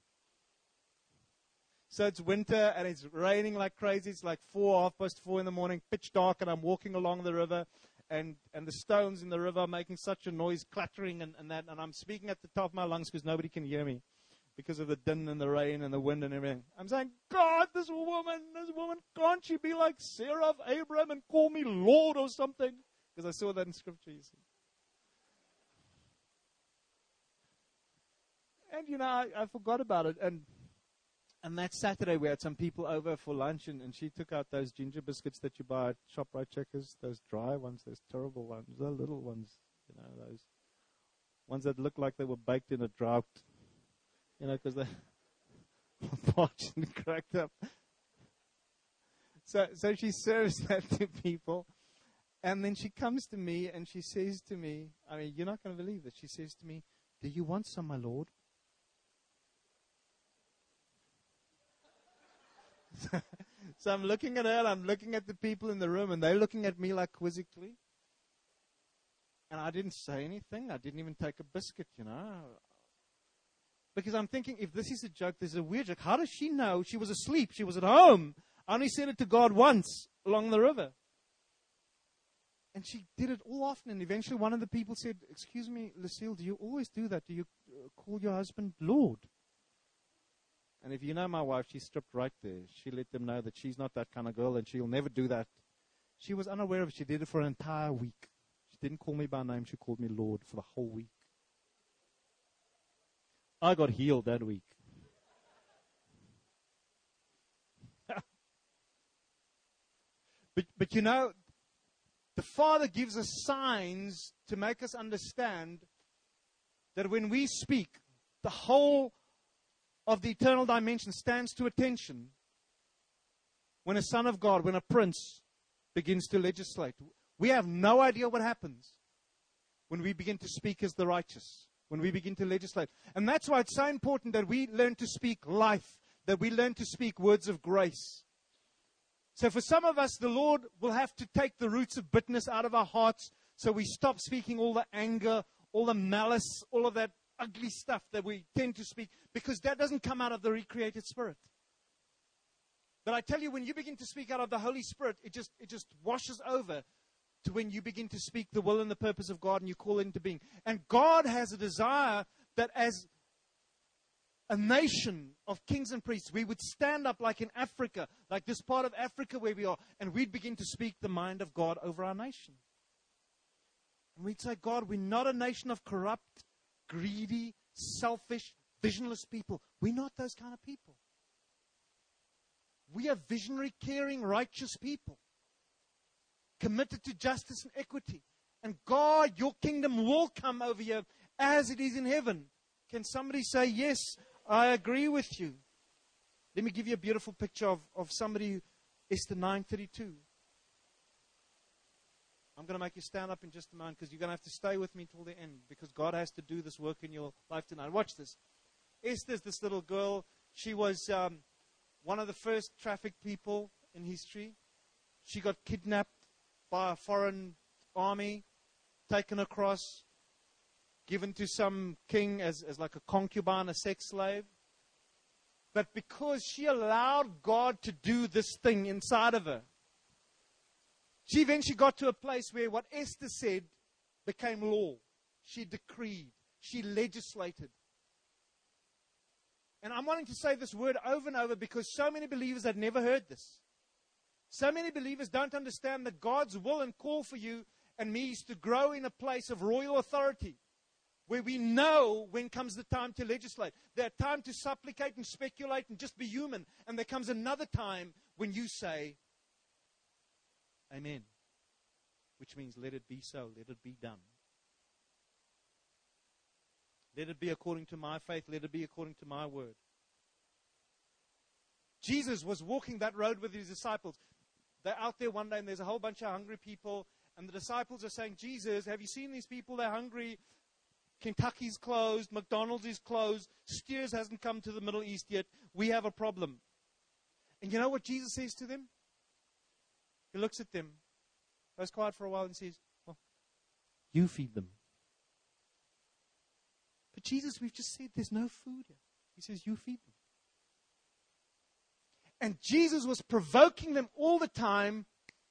So it's winter, and it's raining like crazy. It's like 4:30 in the morning, pitch dark, and I'm walking along the river, and the stones in the river are making such a noise, clattering, and I'm speaking at the top of my lungs because nobody can hear me because of the din and the rain and the wind and everything. I'm saying, God, this woman, can't she be like Sarah of Abraham and call me Lord or something? Because I saw that in Scripture, you see. And, I forgot about it, and that Saturday, we had some people over for lunch, and she took out those ginger biscuits that you buy at ShopRite Checkers, those dry ones, those terrible ones, the little ones, those ones that look like they were baked in a drought, because they were parched and cracked up. So she serves that to people, and then she comes to me, and she says to me, you're not going to believe this, she says to me, do you want some, my Lord? So I'm looking at her, and I'm looking at the people in the room, and they're looking at me like quizzically. And I didn't say anything. I didn't even take a biscuit, Because I'm thinking, if this is a joke, this is a weird joke. How does she know? She was asleep. She was at home. I only said it to God once along the river. And she did it all often. And eventually one of the people said, excuse me, Lucille, do you always do that? Do you call your husband Lord? And if you know my wife, she stripped right there. She let them know that she's not that kind of girl and she'll never do that. She was unaware of it. She did it for an entire week. She didn't call me by name. She called me Lord for the whole week. I got healed that week. But the Father gives us signs to make us understand that when we speak, the whole of the eternal dimension stands to attention when a son of God, when a prince begins to legislate. We have no idea what happens when we begin to speak as the righteous, when we begin to legislate. And that's why it's so important that we learn to speak life, that we learn to speak words of grace. So for some of us, the Lord will have to take the roots of bitterness out of our hearts so we stop speaking all the anger, all the malice, all of that ugly stuff that we tend to speak, because that doesn't come out of the recreated spirit. But I tell you, when you begin to speak out of the Holy Spirit, it just washes over to when you begin to speak the will and the purpose of God and you call it into being. And God has a desire that as a nation of kings and priests, we would stand up like in Africa, like this part of Africa where we are, and we'd begin to speak the mind of God over our nation. And we'd say, God, we're not a nation of corrupt, greedy, selfish, visionless people. We're not those kind of people. We are visionary, caring, righteous people, committed to justice and equity. And God, your kingdom will come over here as it is in heaven. Can somebody say, yes, I agree with you? Let me give you a beautiful picture of somebody, Esther 9:32. I'm going to make you stand up in just a moment because you're going to have to stay with me till the end because God has to do this work in your life tonight. Watch this. Esther's this little girl. She was one of the first trafficked people in history. She got kidnapped by a foreign army, taken across, given to some king as like a concubine, a sex slave. But because she allowed God to do this thing inside of her, she eventually got to a place where what Esther said became law. She decreed. She legislated. And I'm wanting to say this word over and over because so many believers had never heard this. So many believers don't understand that God's will and call for you and me is to grow in a place of royal authority, where we know when comes the time to legislate. There's time to supplicate and speculate and just be human. And there comes another time when you say, Amen. Which means, let it be so, let it be done. Let it be according to my faith, let it be according to my word. Jesus was walking that road with his disciples. They're out there one day and there's a whole bunch of hungry people. And the disciples are saying, Jesus, have you seen these people? They're hungry. Kentucky's closed. McDonald's is closed. Steers hasn't come to the Middle East yet. We have a problem. And you know what Jesus says to them? He looks at them, goes quiet for a while and says, well, you feed them. But Jesus, we've just said there's no food here. He says, you feed them. And Jesus was provoking them all the time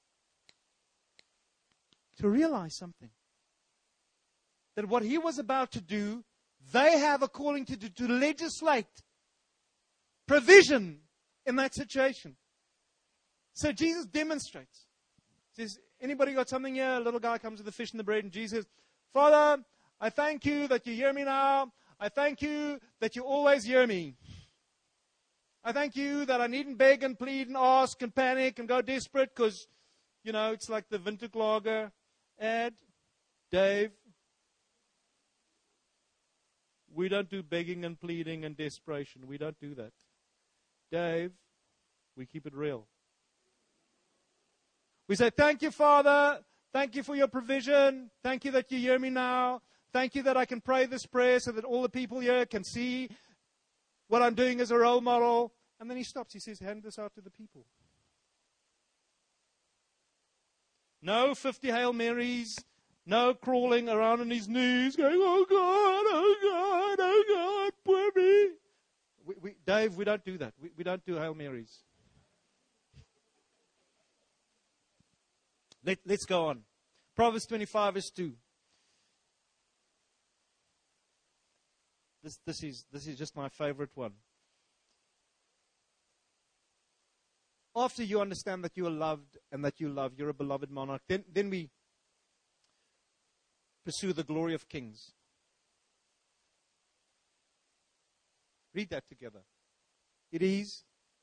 to realize something. That what he was about to do, they have a calling to do, to legislate provision in that situation. So Jesus demonstrates. He says, anybody got something here? A little guy comes with the fish and the bread, and Jesus says, Father, I thank you that you hear me now. I thank you that you always hear me. I thank you that I needn't beg and plead and ask and panic and go desperate because, it's like the Winterklager ad. Dave, we don't do begging and pleading and desperation. We don't do that. Dave, we keep it real. We say, thank you, Father. Thank you for your provision. Thank you that you hear me now. Thank you that I can pray this prayer so that all the people here can see what I'm doing as a role model. And then he stops. He says, hand this out to the people. No 50 Hail Marys. No crawling around on his knees going, oh God, oh God, oh God, poor me. Dave, we don't do that. We don't do Hail Marys. Let's go on. Proverbs 25 verse 2. This is just my favorite one. After you understand that you are loved and that you love, you're a beloved monarch, then we pursue the glory of kings. Read that together. It is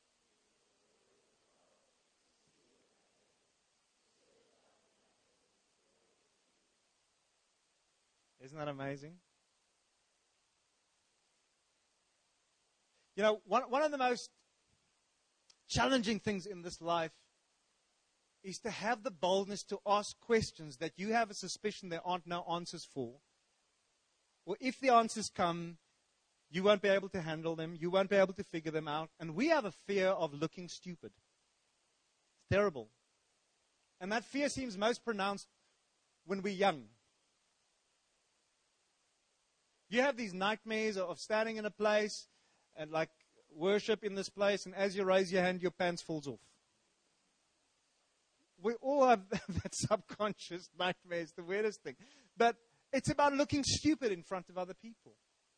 Isn't that amazing? One of the most challenging things in this life is to have the boldness to ask questions that you have a suspicion there aren't no answers for. Or if the answers come, you won't be able to handle them. You won't be able to figure them out. And we have a fear of looking stupid. It's terrible. And that fear seems most pronounced when we're young. You have these nightmares of standing in a place and like worship in this place, and as you raise your hand, your pants falls off. We all have that subconscious nightmare. It's the weirdest thing. But it's about looking stupid in front of other people.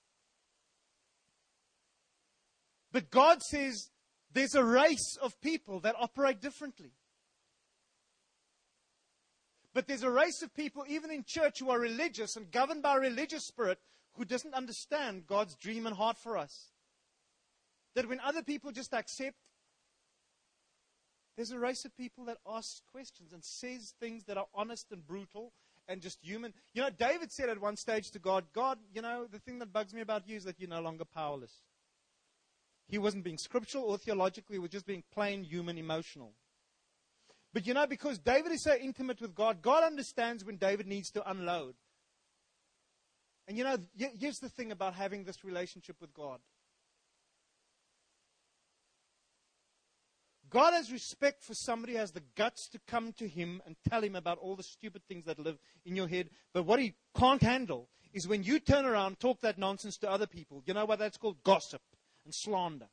But God says there's a race of people that operate differently. But there's a race of people, even in church, who are religious and governed by a religious spirit, who doesn't understand God's dream and heart for us. That when other people just accept, there's a race of people that asks questions and says things that are honest and brutal and just human. David said at one stage to God, the thing that bugs me about you is that you're no longer powerless. He wasn't being scriptural or theological. He was just being plain human, emotional. But because David is so intimate with God, God understands when David needs to unload. And here's the thing about having this relationship with God. God has respect for somebody who has the guts to come to him and tell him about all the stupid things that live in your head. But what he can't handle is when you turn around, talk that nonsense to other people. You know what that's called? Gossip and slander.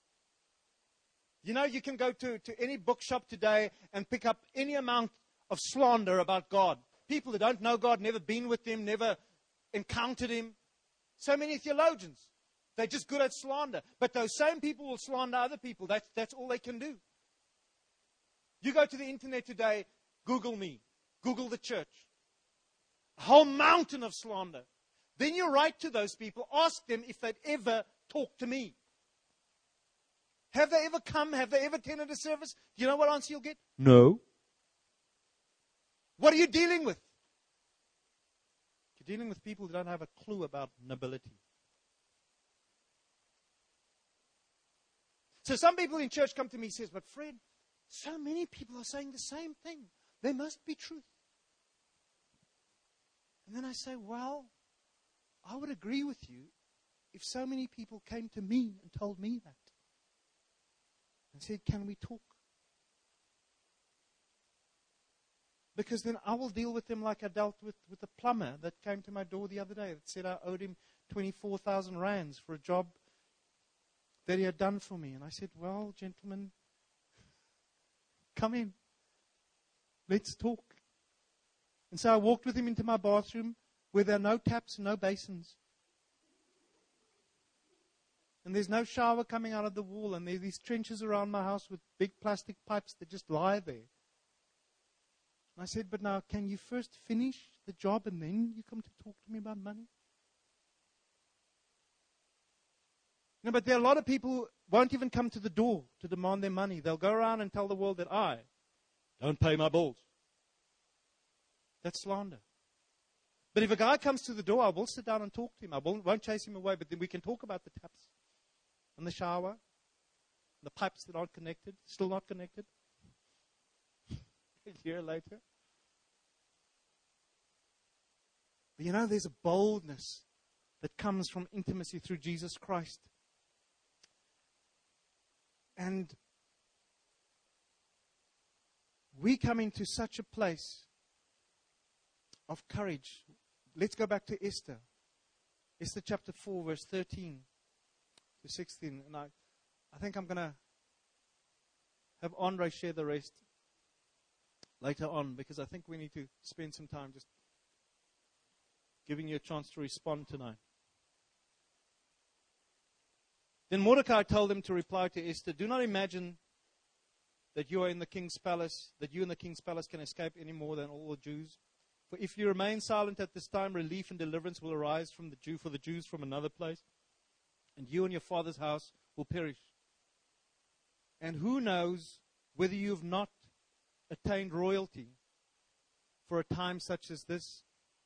You can go to any bookshop today and pick up any amount of slander about God. People who don't know God, never been with him, never encountered him. So many theologians. They're just good at slander. But those same people will slander other people. That's all they can do. You go to the internet today, Google me, Google the church. A whole mountain of slander. Then you write to those people, ask them if they'd ever talk to me. Have they ever come? Have they ever attended a service? Do you know what answer you'll get? No. What are you dealing with? You're dealing with people who don't have a clue about nobility. So some people in church come to me and says, but Fred, so many people are saying the same thing. There must be truth. And then I say, well, I would agree with you if so many people came to me and told me that. And said, can we talk? Because then I will deal with them like I dealt with the plumber that came to my door the other day that said I owed him 24,000 rands for a job that he had done for me. And I said, well, gentlemen, come in. Let's talk. And so I walked with him into my bathroom where there are no taps and no basins. And there's no shower coming out of the wall. And there are these trenches around my house with big plastic pipes that just lie there. And I said, but now, can you first finish the job and then you come to talk to me about money? No, but there are a lot of people who won't even come to the door to demand their money. They'll go around and tell the world that I don't pay my bills. That's slander. But if a guy comes to the door, I will sit down and talk to him. I won't chase him away, but then we can talk about the taps and the shower, and the pipes that aren't connected, still not connected. A year later. But you know, there's a boldness that comes from intimacy through Jesus Christ. And we come into such a place of courage. Let's go back to Esther. Esther chapter 4, verse 13 to 16. And I think I'm going to have Andre share the rest later on, because I think we need to spend some time just giving you a chance to respond tonight. Then Mordecai told them to reply to Esther, do not imagine that you are in the king's palace, that you in the king's palace can escape any more than all the Jews. For if you remain silent at this time, relief and deliverance will arise for the Jews from another place, and you and your father's house will perish. And who knows whether you have not attained royalty for a time such as this?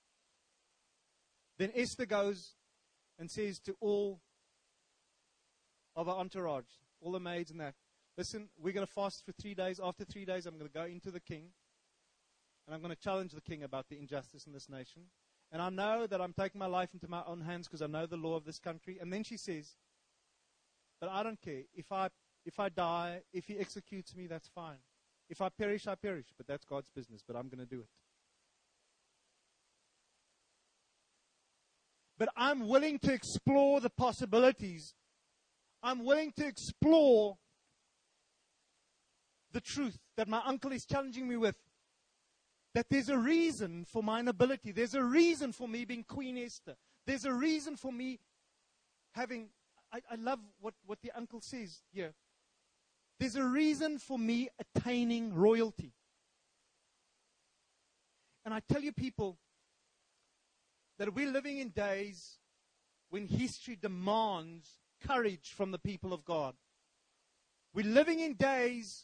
Then Esther goes and says to all of our entourage, all the maids and that, listen, we're going to fast for 3 days. After 3 days, I'm going to go into the king, and I'm going to challenge the king about the injustice in this nation. And I know that I'm taking my life into my own hands because I know the law of this country. And then she says, but I don't care. If I die, if he executes me, that's fine. If I perish, I perish. But that's God's business. But I'm going to do it. But I'm willing to explore the possibilities. I'm willing to explore the truth that my uncle is challenging me with. That there's a reason for my nobility. There's a reason for me being Queen Esther. There's a reason for me having, I love what the uncle says here. There's a reason for me attaining royalty. And I tell you people that we're living in days when history demands courage from the people of God. We're living in days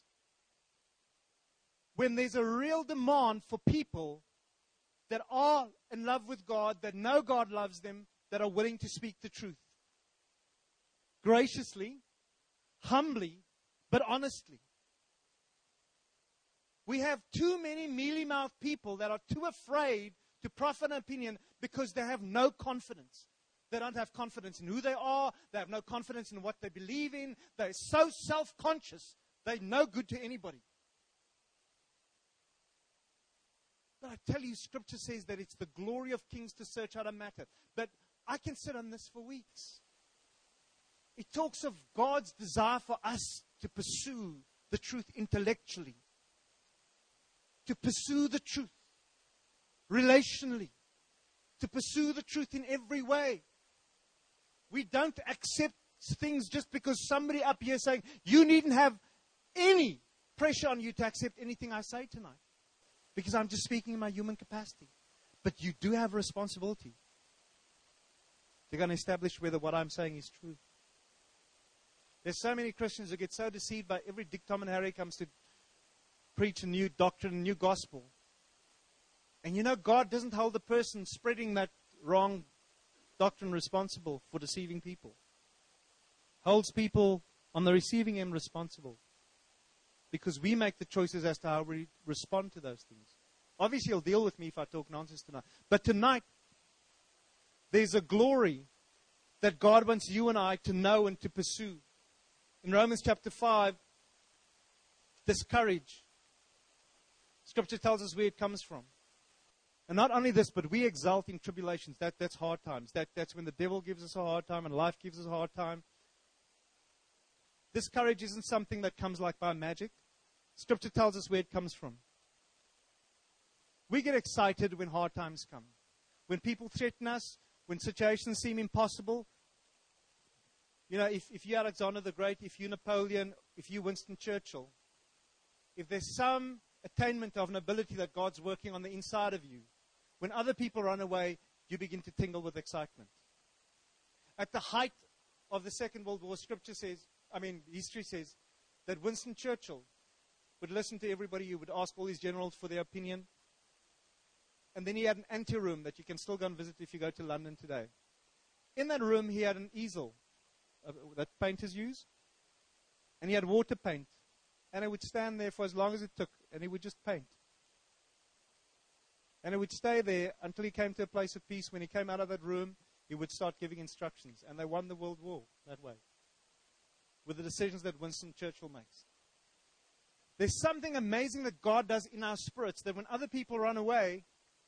when there's a real demand for people that are in love with God, that know God loves them, that are willing to speak the truth. Graciously, humbly, but honestly. We have too many mealy-mouthed people that are too afraid to proffer an opinion because they have no confidence. They don't have confidence in who they are. They have no confidence in what they believe in. They're so self-conscious, they're no good to anybody. But I tell you, Scripture says that it's the glory of kings to search out a matter. But I can sit on this for weeks. It talks of God's desire for us to pursue the truth intellectually, to pursue the truth relationally, to pursue the truth in every way. We don't accept things just because somebody up here is saying, you needn't have any pressure on you to accept anything I say tonight, because I'm just speaking in my human capacity. But you do have a responsibility. They're going to establish whether what I'm saying is true. There's so many Christians who get so deceived by every Dick, Tom, and Harry comes to preach a new doctrine, a new gospel. And you know, God doesn't hold the person spreading that wrong doctrine responsible for deceiving people. Holds people on the receiving end responsible. Because we make the choices as to how we respond to those things. Obviously, He'll deal with me if I talk nonsense tonight. But tonight, there's a glory that God wants you and I to know and to pursue. In Romans chapter 5, this courage, Scripture tells us where it comes from. And not only this, but we exult in tribulations. That's hard times. That's when the devil gives us a hard time and life gives us a hard time. This courage isn't something that comes like by magic. Scripture tells us where it comes from. We get excited when hard times come. When people threaten us, when situations seem impossible. You know, if you're Alexander the Great, if you're Napoleon, if you're Winston Churchill, if there's some attainment of an ability that God's working on the inside of you, when other people run away, you begin to tingle with excitement. At the height of the Second World War, history says that Winston Churchill would listen to everybody. He would ask all his generals for their opinion. And then he had an anteroom that you can still go and visit if you go to London today. In that room, he had an easel that painters use. And he had water paint. And he would stand there for as long as it took. And he would just paint. And he would stay there until he came to a place of peace. When he came out of that room, he would start giving instructions. And they won the World War that way. With the decisions that Winston Churchill makes. There's something amazing that God does in our spirits, that when other people run away,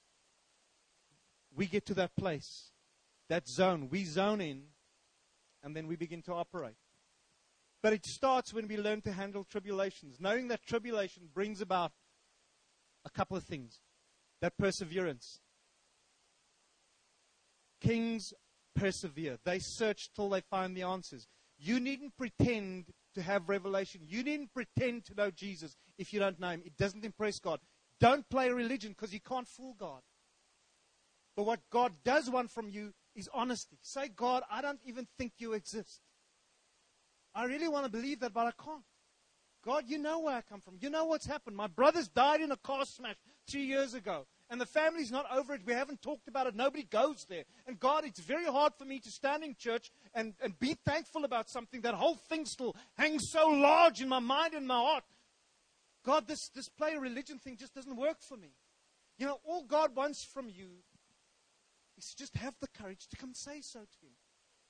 we get to that place, that zone. We zone in, and then we begin to operate. But it starts when we learn to handle tribulations, knowing that tribulation brings about a couple of things. That perseverance. Kings persevere. They search till they find the answers. You needn't pretend to have revelation. You needn't pretend to know Jesus if you don't know Him. It doesn't impress God. Don't play religion, because you can't fool God. But what God does want from you is honesty. Say, God, I don't even think you exist. I really want to believe that, but I can't. God, you know where I come from. You know what's happened. My brother's died in a car smash 3 years ago. And the family's not over it. We haven't talked about it. Nobody goes there. And God, it's very hard for me to stand in church and be thankful about something. That whole thing still hangs so large in my mind and my heart. God, this play religion thing just doesn't work for me. You know, all God wants from you is to just have the courage to come say so to Him.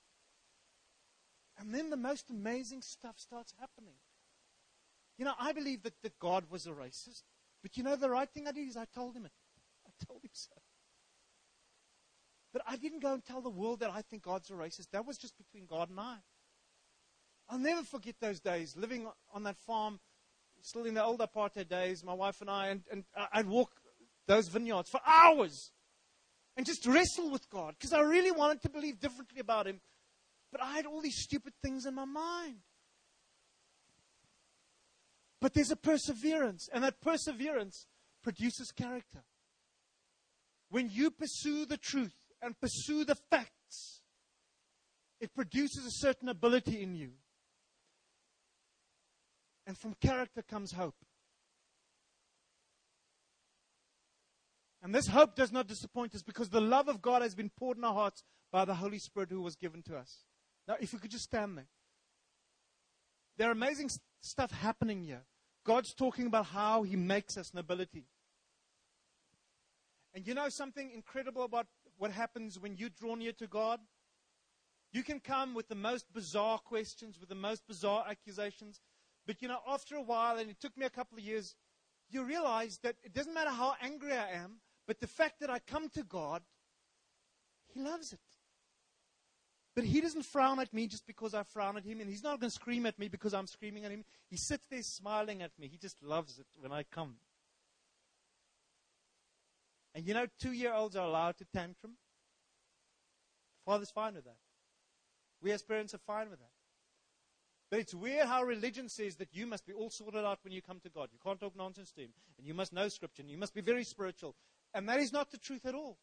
And then the most amazing stuff starts happening. You know, I believe that God was a racist. But you know, the right thing I did is I told him it. I told him so. But I didn't go and tell the world that I think God's a racist. That was just between God and I. I'll never forget those days, living on that farm, still in the old apartheid days, my wife and I, and I'd walk those vineyards for hours and just wrestle with God, because I really wanted to believe differently about Him. But I had all these stupid things in my mind. But there's a perseverance, and that perseverance produces character. When you pursue the truth and pursue the facts, it produces a certain ability in you. And from character comes hope. And this hope does not disappoint us, because the love of God has been poured in our hearts by the Holy Spirit who was given to us. Now, if you could just stand there. There are amazing stuff happening here. God's talking about how He makes us an ability. And you know something incredible about what happens when you draw near to God? You can come with the most bizarre questions, with the most bizarre accusations. But you know, after a while, and it took me a couple of years, you realize that it doesn't matter how angry I am, but the fact that I come to God, He loves it. But He doesn't frown at me just because I frown at Him. And He's not going to scream at me because I'm screaming at Him. He sits there smiling at me. He just loves it when I come. And you know, 2-year-olds are allowed to tantrum. Father's fine with that. We as parents are fine with that. But it's weird how religion says that you must be all sorted out when you come to God. You can't talk nonsense to Him. And you must know Scripture. And you must be very spiritual. And that is not the truth at all.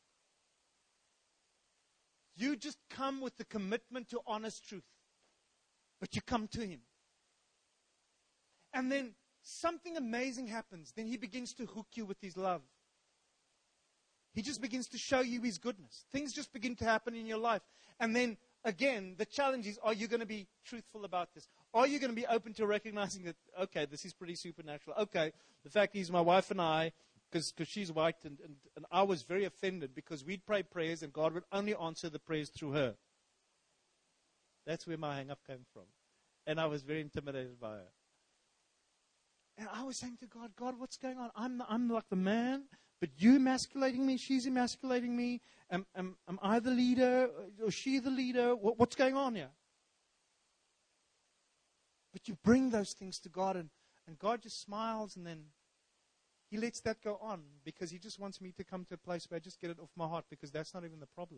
You just come with the commitment to honest truth. But you come to Him. And then something amazing happens. Then He begins to hook you with His love. He just begins to show you His goodness. Things just begin to happen in your life. And then, again, the challenge is, are you going to be truthful about this? Are you going to be open to recognizing that, okay, this is pretty supernatural. Okay, the fact is my wife and I, because she's white, and I was very offended because we'd pray prayers and God would only answer the prayers through her. That's where my hang-up came from. And I was very intimidated by her. And I was saying to God, God, what's going on? I'm like the man, but you emasculating me, she's emasculating me. Am I the leader, or she the leader? What's going on here? But you bring those things to God, and God just smiles, and then He lets that go on, because He just wants me to come to a place where I just get it off my heart, because that's not even the problem.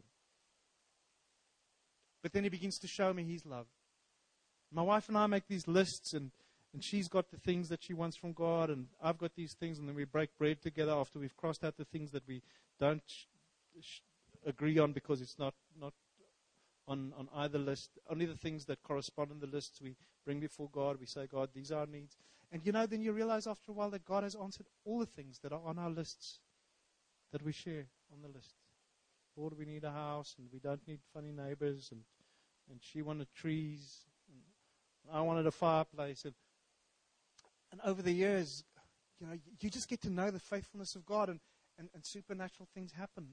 But then He begins to show me His love. My wife and I make these lists, and she's got the things that she wants from God, and I've got these things, and then we break bread together after we've crossed out the things that we don't agree on because it's not on either list. Only the things that correspond in the lists we bring before God. We say, God, these are our needs. And then you realize after a while that God has answered all the things that are on our lists that we share on the list. Lord, we need a house, and we don't need funny neighbors, and she wanted trees, and I wanted a fireplace, and over the years, you just get to know the faithfulness of God, and supernatural things happen.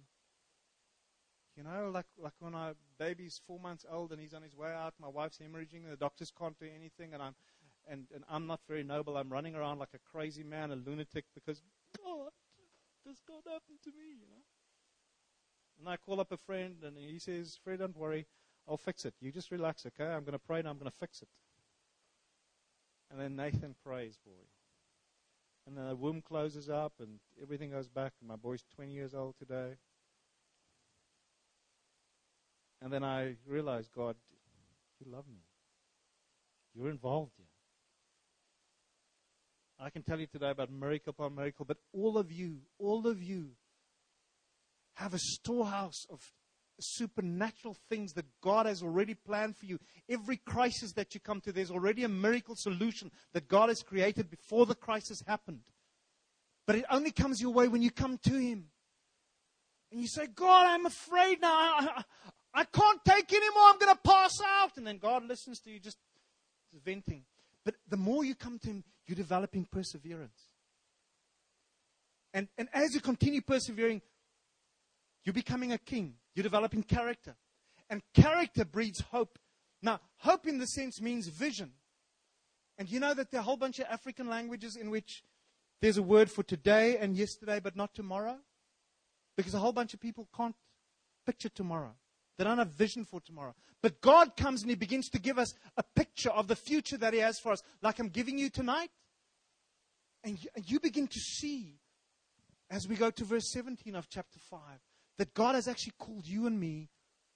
Like when our baby's 4 months old and he's on his way out, my wife's hemorrhaging, and the doctors can't do anything, and I'm not very noble. I'm running around like a crazy man, a lunatic, because God, this God happened to me, And I call up a friend, and he says, Fred, don't worry, I'll fix it. You just relax, okay? I'm going to pray, and I'm going to fix it. And then Nathan prays, boy. And then the womb closes up, and everything goes back, and my boy's 20 years old today. And then I realize, God, you love me. You're involved here. I can tell you today about miracle upon miracle, but all of you have a storehouse of supernatural things that God has already planned for you. Every crisis that you come to, there's already a miracle solution that God has created before the crisis happened. But it only comes your way when you come to Him. And you say, God, I'm afraid now. I can't take anymore. I'm going to pass out. And then God listens to you just venting. But the more you come to Him, you're developing perseverance. And as you continue persevering, you're becoming a king. You're developing character. And character breeds hope. Now, hope in the sense means vision. And you know that there are a whole bunch of African languages in which there's a word for today and yesterday, but not tomorrow. Because a whole bunch of people can't picture tomorrow. They don't have vision for tomorrow. But God comes and He begins to give us a picture of the future that He has for us, like I'm giving you tonight. And you begin to see, as we go to verse 17 of chapter 5, that God has actually called you and me.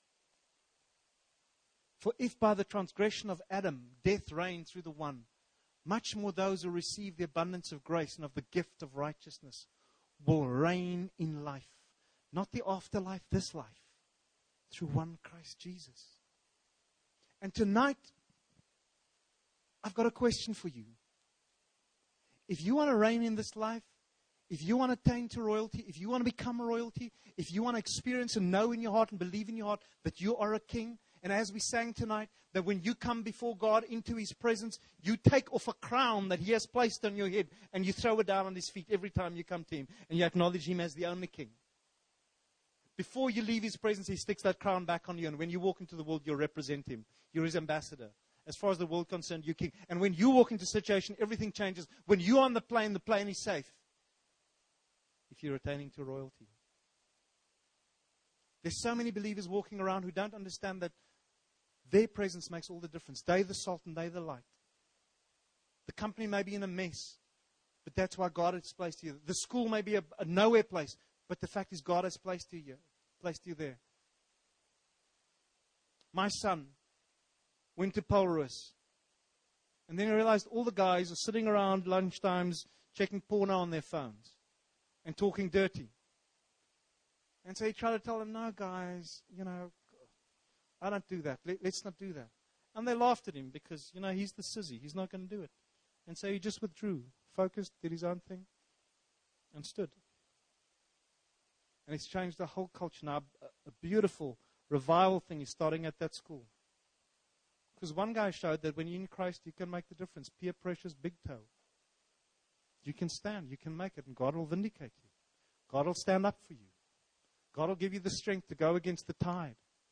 For if by the transgression of Adam death reigned through the one, much more those who receive the abundance of grace and of the gift of righteousness will reign in life. Not the afterlife, this life. Through one Christ Jesus. And tonight, I've got a question for you. If you want to reign in this life, if you want to attain to royalty, if you want to become a royalty, if you want to experience and know in your heart and believe in your heart that you are a king, and as we sang tonight, that when you come before God into His presence, you take off a crown that He has placed on your head and you throw it down on His feet every time you come to Him, and you acknowledge Him as the only king. Before you leave His presence, He sticks that crown back on you. And when you walk into the world, you'll represent Him. You're His ambassador. As far as the world is concerned, you're king. And when you walk into a situation, everything changes. When you're on the plane is safe. If you're attaining to royalty. There's so many believers walking around who don't understand that their presence makes all the difference. They're the salt and they're the light. The company may be in a mess, but that's why God has placed you. The school may be a nowhere place. But the fact is, God has placed you there. My son went to Polrus. And then he realized all the guys are sitting around lunchtimes checking porno on their phones and talking dirty. And so he tried to tell them, no, guys, I don't do that. Let's not do that. And they laughed at him because, he's the sissy. He's not going to do it. And so he just withdrew, focused, did his own thing, and stood. And it's changed the whole culture now. A beautiful revival thing is starting at that school. Because one guy showed that when you're in Christ, you can make the difference. Peer pressure's big toe. You can stand. You can make it. And God will vindicate you. God will stand up for you. God will give you the strength to go against the tide.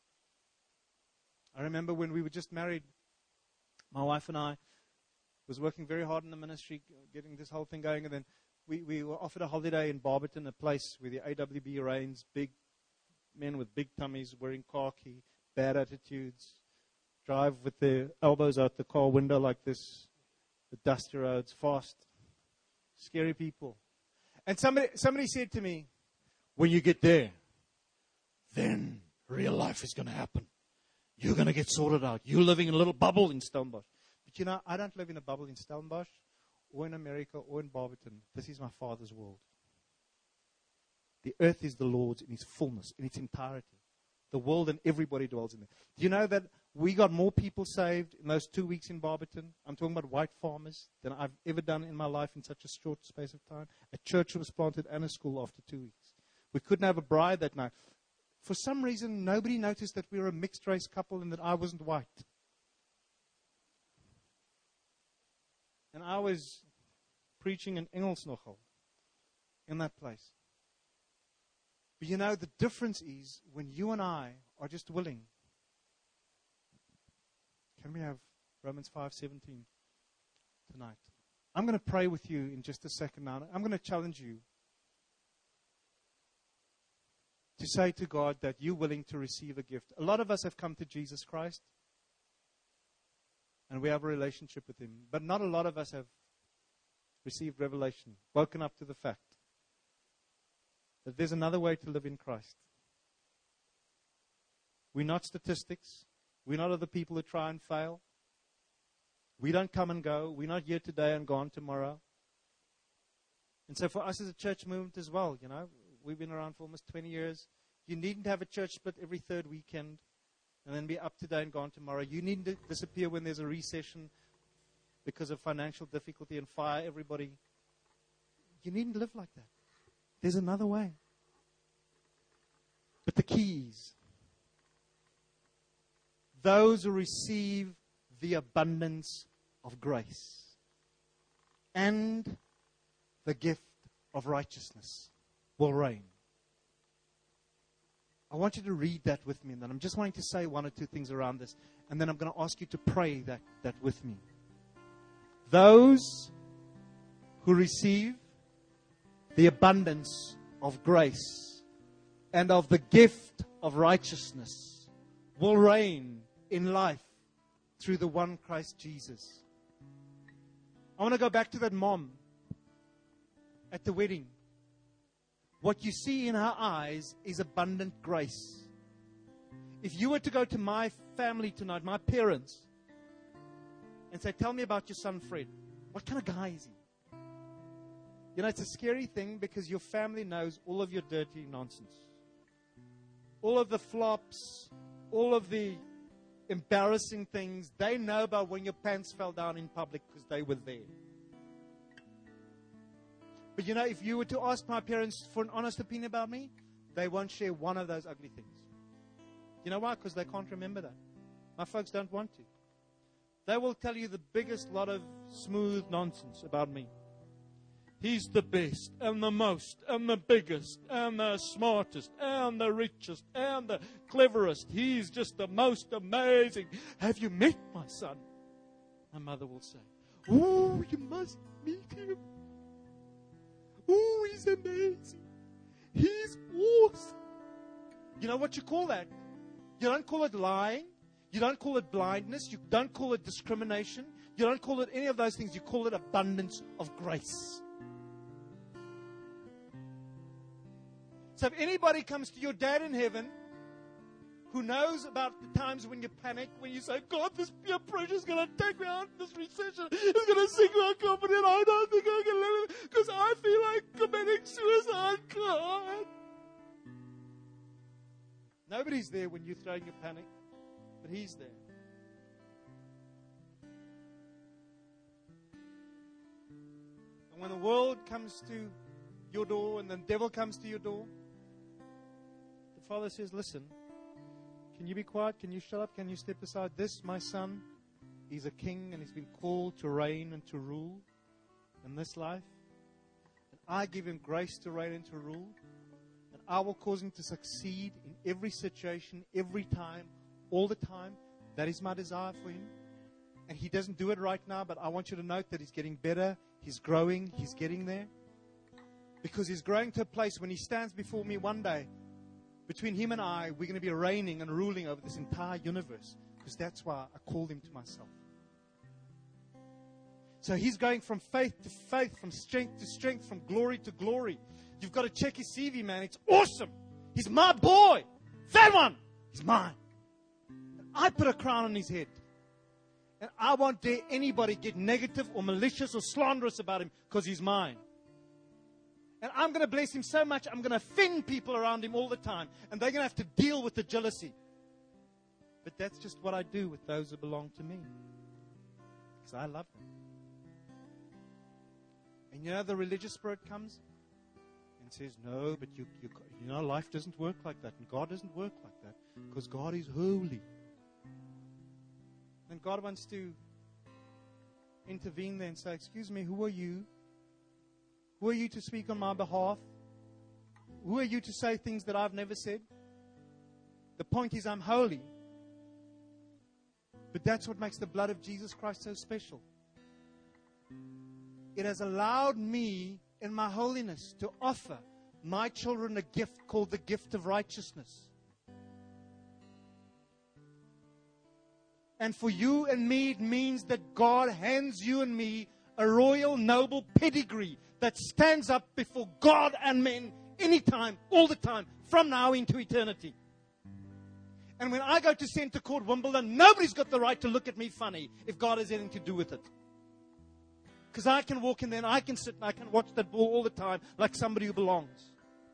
I remember when we were just married, my wife and I was working very hard in the ministry, getting this whole thing going. And then we were offered a holiday in Barberton, a place where the AWB reigns, big men with big tummies, wearing khaki, bad attitudes, drive with their elbows out the car window like this, the dusty roads, fast, scary people. And somebody said to me, when you get there, then real life is going to happen. You're going to get sorted out. You're living in a little bubble in Stellenbosch. But I don't live in a bubble in Stellenbosch or in America or in Barberton. This is my Father's world. The earth is the Lord's in its fullness, in its entirety. The world and everybody dwells in it. Do you know that we got more people saved in those 2 weeks in Barberton? I'm talking about white farmers than I've ever done in my life in such a short space of time. A church was planted and a school after 2 weeks. We couldn't have a bride that night. For some reason, nobody noticed that we were a mixed-race couple and that I wasn't white. And I was preaching in Engels nogal in that place. But the difference is when you and I are just willing. Can we have Romans 5:17 tonight? I'm going to pray with you in just a second now. I'm going to challenge you to say to God that you're willing to receive a gift. A lot of us have come to Jesus Christ, and we have a relationship with Him. But not a lot of us have received revelation, woken up to the fact that there's another way to live in Christ. We're not statistics. We're not other people who try and fail. We don't come and go. We're not here today and gone tomorrow. And so for us as a church movement as well, we've been around for almost 20 years. You needn't have a church split every third weekend and then be up today and gone tomorrow. You needn't disappear when there's a recession because of financial difficulty and fire everybody. You needn't live like that. There's another way. But the key is, those who receive the abundance of grace and the gift of righteousness will reign. I want you to read that with me, and then I'm just wanting to say one or two things around this, and then I'm going to ask you to pray that with me. Those who receive the abundance of grace and of the gift of righteousness will reign in life through the one Christ Jesus. I want to go back to that mom at the wedding. What you see in her eyes is abundant grace. If you were to go to my family tonight, my parents, and say, tell me about your son Fred. What kind of guy is he? It's a scary thing because your family knows all of your dirty nonsense. All of the flops, all of the embarrassing things. They know about when your pants fell down in public because they were there. But if you were to ask my parents for an honest opinion about me, they won't share one of those ugly things. You know why? Because they can't remember that. My folks don't want to. They will tell you the biggest lot of smooth nonsense about me. He's the best and the most and the biggest and the smartest and the richest and the cleverest. He's just the most amazing. Have you met my son? My mother will say, oh, you must meet him. Oh, he's amazing. He's awesome. You know what you call that? You don't call it lying. You don't call it blindness. You don't call it discrimination. You don't call it any of those things. You call it abundance of grace. So if anybody comes to your dad in heaven who knows about the times when you panic, when you say, God, this peer pressure is going to take me out, this recession is going to sink my company, and I don't think I can live it because I feel like committing suicide, God. Nobody's there when you're throwing your panic, but He's there. And when the world comes to your door and the devil comes to your door, the Father says, listen, can you be quiet? Can you shut up? Can you step aside? This, my son, he's a king and he's been called to reign and to rule in this life. And I give him grace to reign and to rule. And I will cause him to succeed in every situation, every time, all the time. That is my desire for him. And he doesn't do it right now, but I want you to note that he's getting better. He's growing. He's getting there. Because he's growing to a place when he stands before me one day, between him and I, we're going to be reigning and ruling over this entire universe. Because that's why I called him to myself. So he's going from faith to faith, from strength to strength, from glory to glory. You've got to check his CV, man. It's awesome. He's my boy. That one, he's mine. And I put a crown on his head. And I won't dare anybody get negative or malicious or slanderous about him because he's mine. And I'm going to bless him so much, I'm going to offend people around him all the time. And they're going to have to deal with the jealousy. But that's just what I do with those who belong to me. Because I love them. And you know, the religious spirit comes and says, no, but you know, life doesn't work like that. And God doesn't work like that. Because God is holy. And God wants to intervene there and say, excuse me, who are you? Who are you to speak on my behalf? Who are you to say things that I've never said? The point is, I'm holy. But that's what makes the blood of Jesus Christ so special. It has allowed me, in my holiness, to offer my children a gift called the gift of righteousness. And for you and me, it means that God hands you and me a royal, noble pedigree that stands up before God and men anytime, all the time, from now into eternity. And when I go to Centre Court, Wimbledon, nobody's got the right to look at me funny if God has anything to do with it. Because I can walk in there and I can sit and I can watch that ball all the time like somebody who belongs.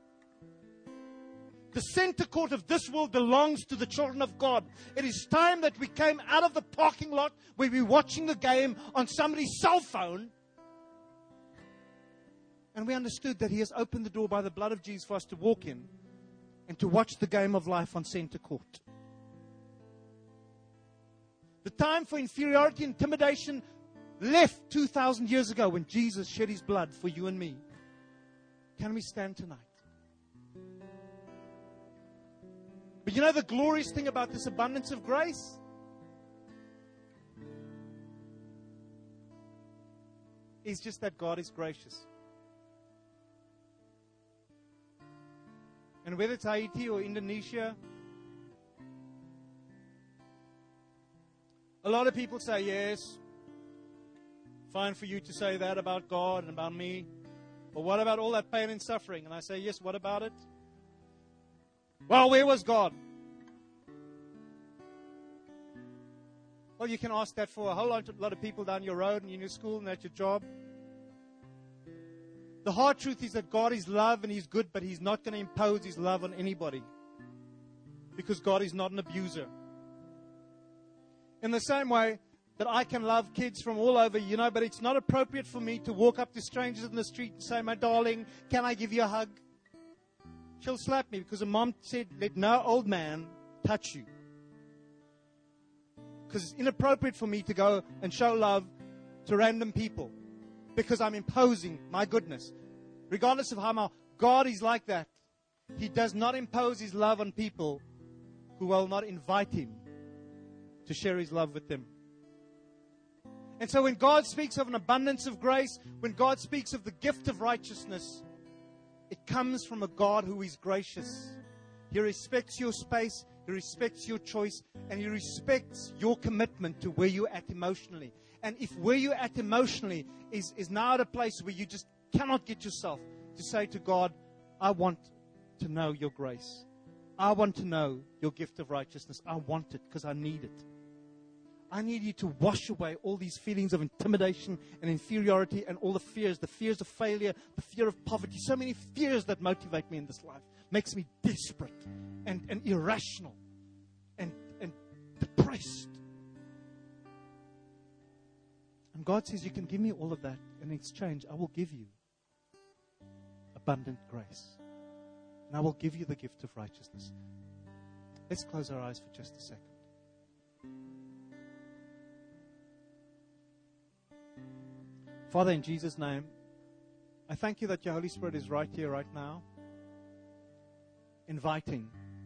The Centre Court of this world belongs to the children of God. It is time that we came out of the parking lot where we're watching the game on somebody's cell phone. And we understood that He has opened the door by the blood of Jesus for us to walk in and to watch the game of life on Centre Court. The time for inferiority, intimidation left 2,000 years ago when Jesus shed His blood for you and me. Can we stand tonight? But you know the glorious thing about this abundance of grace? Is just that God is gracious. And whether it's Haiti or Indonesia, a lot of people say, yes, fine for you to say that about God and about me. But what about all that pain and suffering? And I say, yes, what about it? Well, where was God? Well, you can ask that for a whole lot of people down your road and in your school and at your job. The hard truth is that God is love and He's good, but He's not going to impose His love on anybody. Because God is not an abuser. In the same way that I can love kids from all over, you know, but it's not appropriate for me to walk up to strangers in the street and say, my darling, can I give you a hug? She'll slap me because a mom said, let no old man touch you. Because it's inappropriate for me to go and show love to random people. Because I'm imposing my goodness. Regardless of how my God is like that. He does not impose His love on people who will not invite Him to share His love with them. And so when God speaks of an abundance of grace, when God speaks of the gift of righteousness, it comes from a God who is gracious. He respects your space, He respects your choice, and He respects your commitment to where you're at emotionally. And if where you're at emotionally is now at a place where you just cannot get yourself to say to God, I want to know your grace. I want to know your gift of righteousness. I want it because I need it. I need you to wash away all these feelings of intimidation and inferiority and all the fears of failure, the fear of poverty. So many fears that motivate me in this life. Makes me desperate and irrational and depressed. And God says, you can give me all of that. In exchange, I will give you abundant grace. And I will give you the gift of righteousness. Let's close our eyes for just a second. Father, in Jesus' name, I thank you that your Holy Spirit is right here, right now, inviting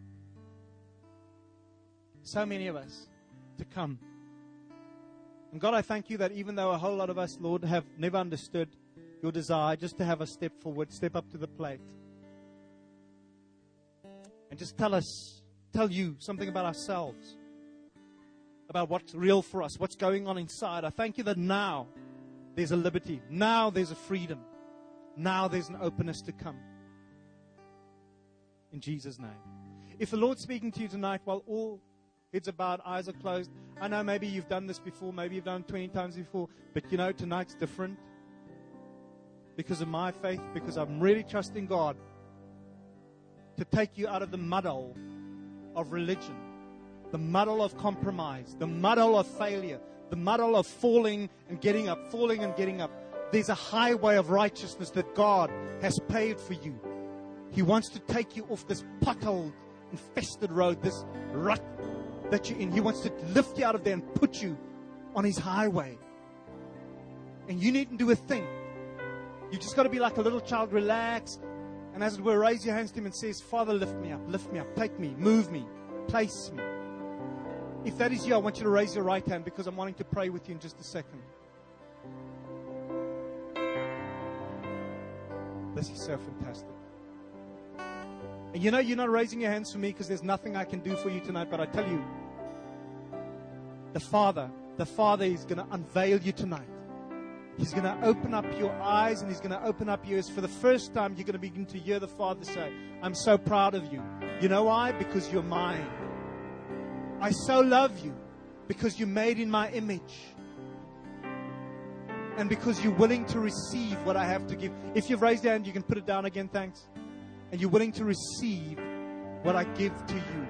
so many of us to come. And God, I thank you that even though a whole lot of us, Lord, have never understood your desire just to have a step forward, step up to the plate, and just tell you something about ourselves, about what's real for us, what's going on inside. I thank you that now there's a liberty. Now there's a freedom. Now there's an openness to come. In Jesus' name. If the Lord's speaking to you tonight while all heads are bowed, eyes are closed, I know maybe you've done this before, maybe you've done it 20 times before, but you know, tonight's different. Because of my faith, because I'm really trusting God to take you out of the muddle of religion, the muddle of compromise, the muddle of failure, the muddle of falling and getting up, falling and getting up. There's a highway of righteousness that God has paved for you. He wants to take you off this pothole, infested road, this rut that you're in. He wants to lift you out of there and put you on His highway. And you needn't do a thing. You just got to be like a little child, relax, and as it were, raise your hands to Him and says, Father, lift me up, take me, move me, place me. If that is you, I want you to raise your right hand because I'm wanting to pray with you in just a second. This is so fantastic. And you know, you're not raising your hands for me because there's nothing I can do for you tonight, but I tell you, the Father is going to unveil you tonight. He's going to open up your eyes and He's going to open up your ears. For the first time, you're going to begin to hear the Father say, I'm so proud of you. You know why? Because you're mine. I so love you because you're made in my image. And because you're willing to receive what I have to give. If you've raised your hand, you can put it down again, thanks. And you're willing to receive what I give to you.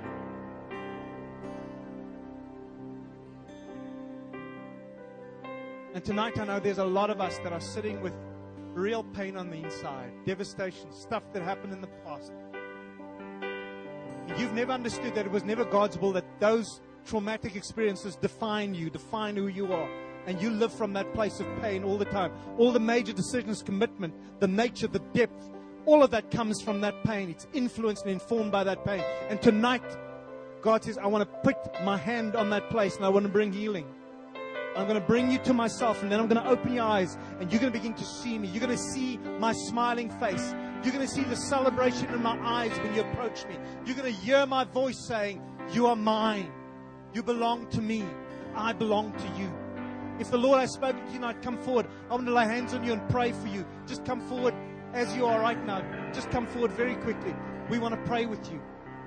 And tonight I know there's a lot of us that are sitting with real pain on the inside, devastation, stuff that happened in the past. You've never understood that it was never God's will that those traumatic experiences define you, define who you are. And you live from that place of pain all the time. All the major decisions, commitment, the nature, the depth, all of that comes from that pain. It's influenced and informed by that pain. And tonight, God says, I want to put my hand on that place and I want to bring healing. I'm going to bring you to myself and then I'm going to open your eyes and you're going to begin to see me. You're going to see my smiling face. You're going to see the celebration in my eyes when you approach me. You're going to hear my voice saying, you are mine. You belong to me. I belong to you. If the Lord has spoken to you tonight, come forward. I want to lay hands on you and pray for you. Just come forward as you are right now. Just come forward very quickly. We want to pray with you.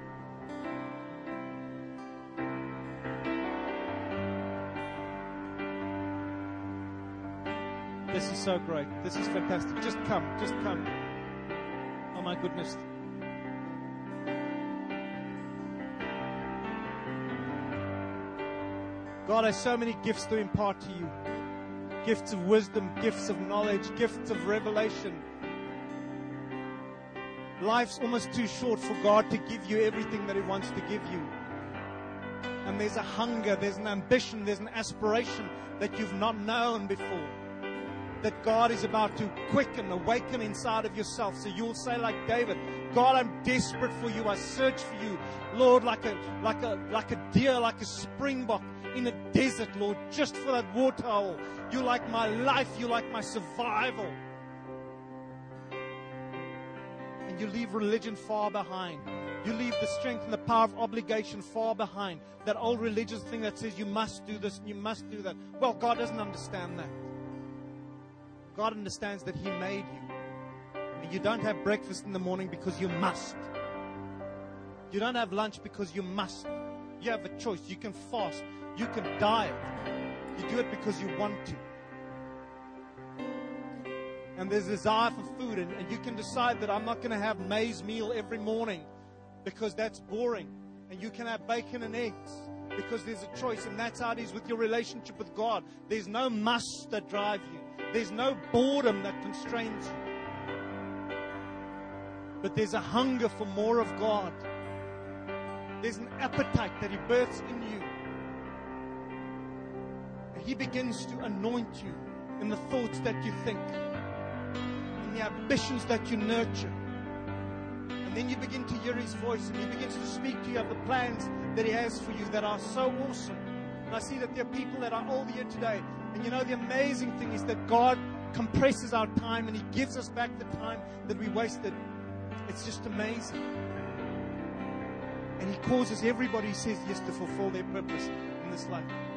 This is so great. This is fantastic. Just come. Just come. Oh my goodness. God has so many gifts to impart to you. Gifts of wisdom, gifts of knowledge, gifts of revelation. Life's almost too short for God to give you everything that He wants to give you. And there's a hunger, there's an ambition, there's an aspiration that you've not known before. That God is about to quicken, awaken inside of yourself. So you'll say like David, God, I'm desperate for you. I search for you. Lord, like a deer, like a springbok in a desert, Lord, just for that water hole. You're like my life. You're like my survival. And you leave religion far behind. You leave the strength and the power of obligation far behind. That old religious thing that says you must do this and you must do that. Well, God doesn't understand that. God understands that He made you. And you don't have breakfast in the morning because you must. You don't have lunch because you must. You have a choice. You can fast. You can diet. You do it because you want to. And there's a desire for food. And you can decide that I'm not going to have maize meal every morning because that's boring. And you can have bacon and eggs because there's a choice. And that's how it is with your relationship with God. There's no must that drive you. There's no boredom that constrains you. But there's a hunger for more of God. There's an appetite that He births in you. And He begins to anoint you in the thoughts that you think, in the ambitions that you nurture. And then you begin to hear His voice, and He begins to speak to you of the plans that He has for you that are so awesome. And I see that there are people that are old here today. And you know, the amazing thing is that God compresses our time and He gives us back the time that we wasted. It's just amazing. And He causes everybody who says yes to fulfill their purpose in this life.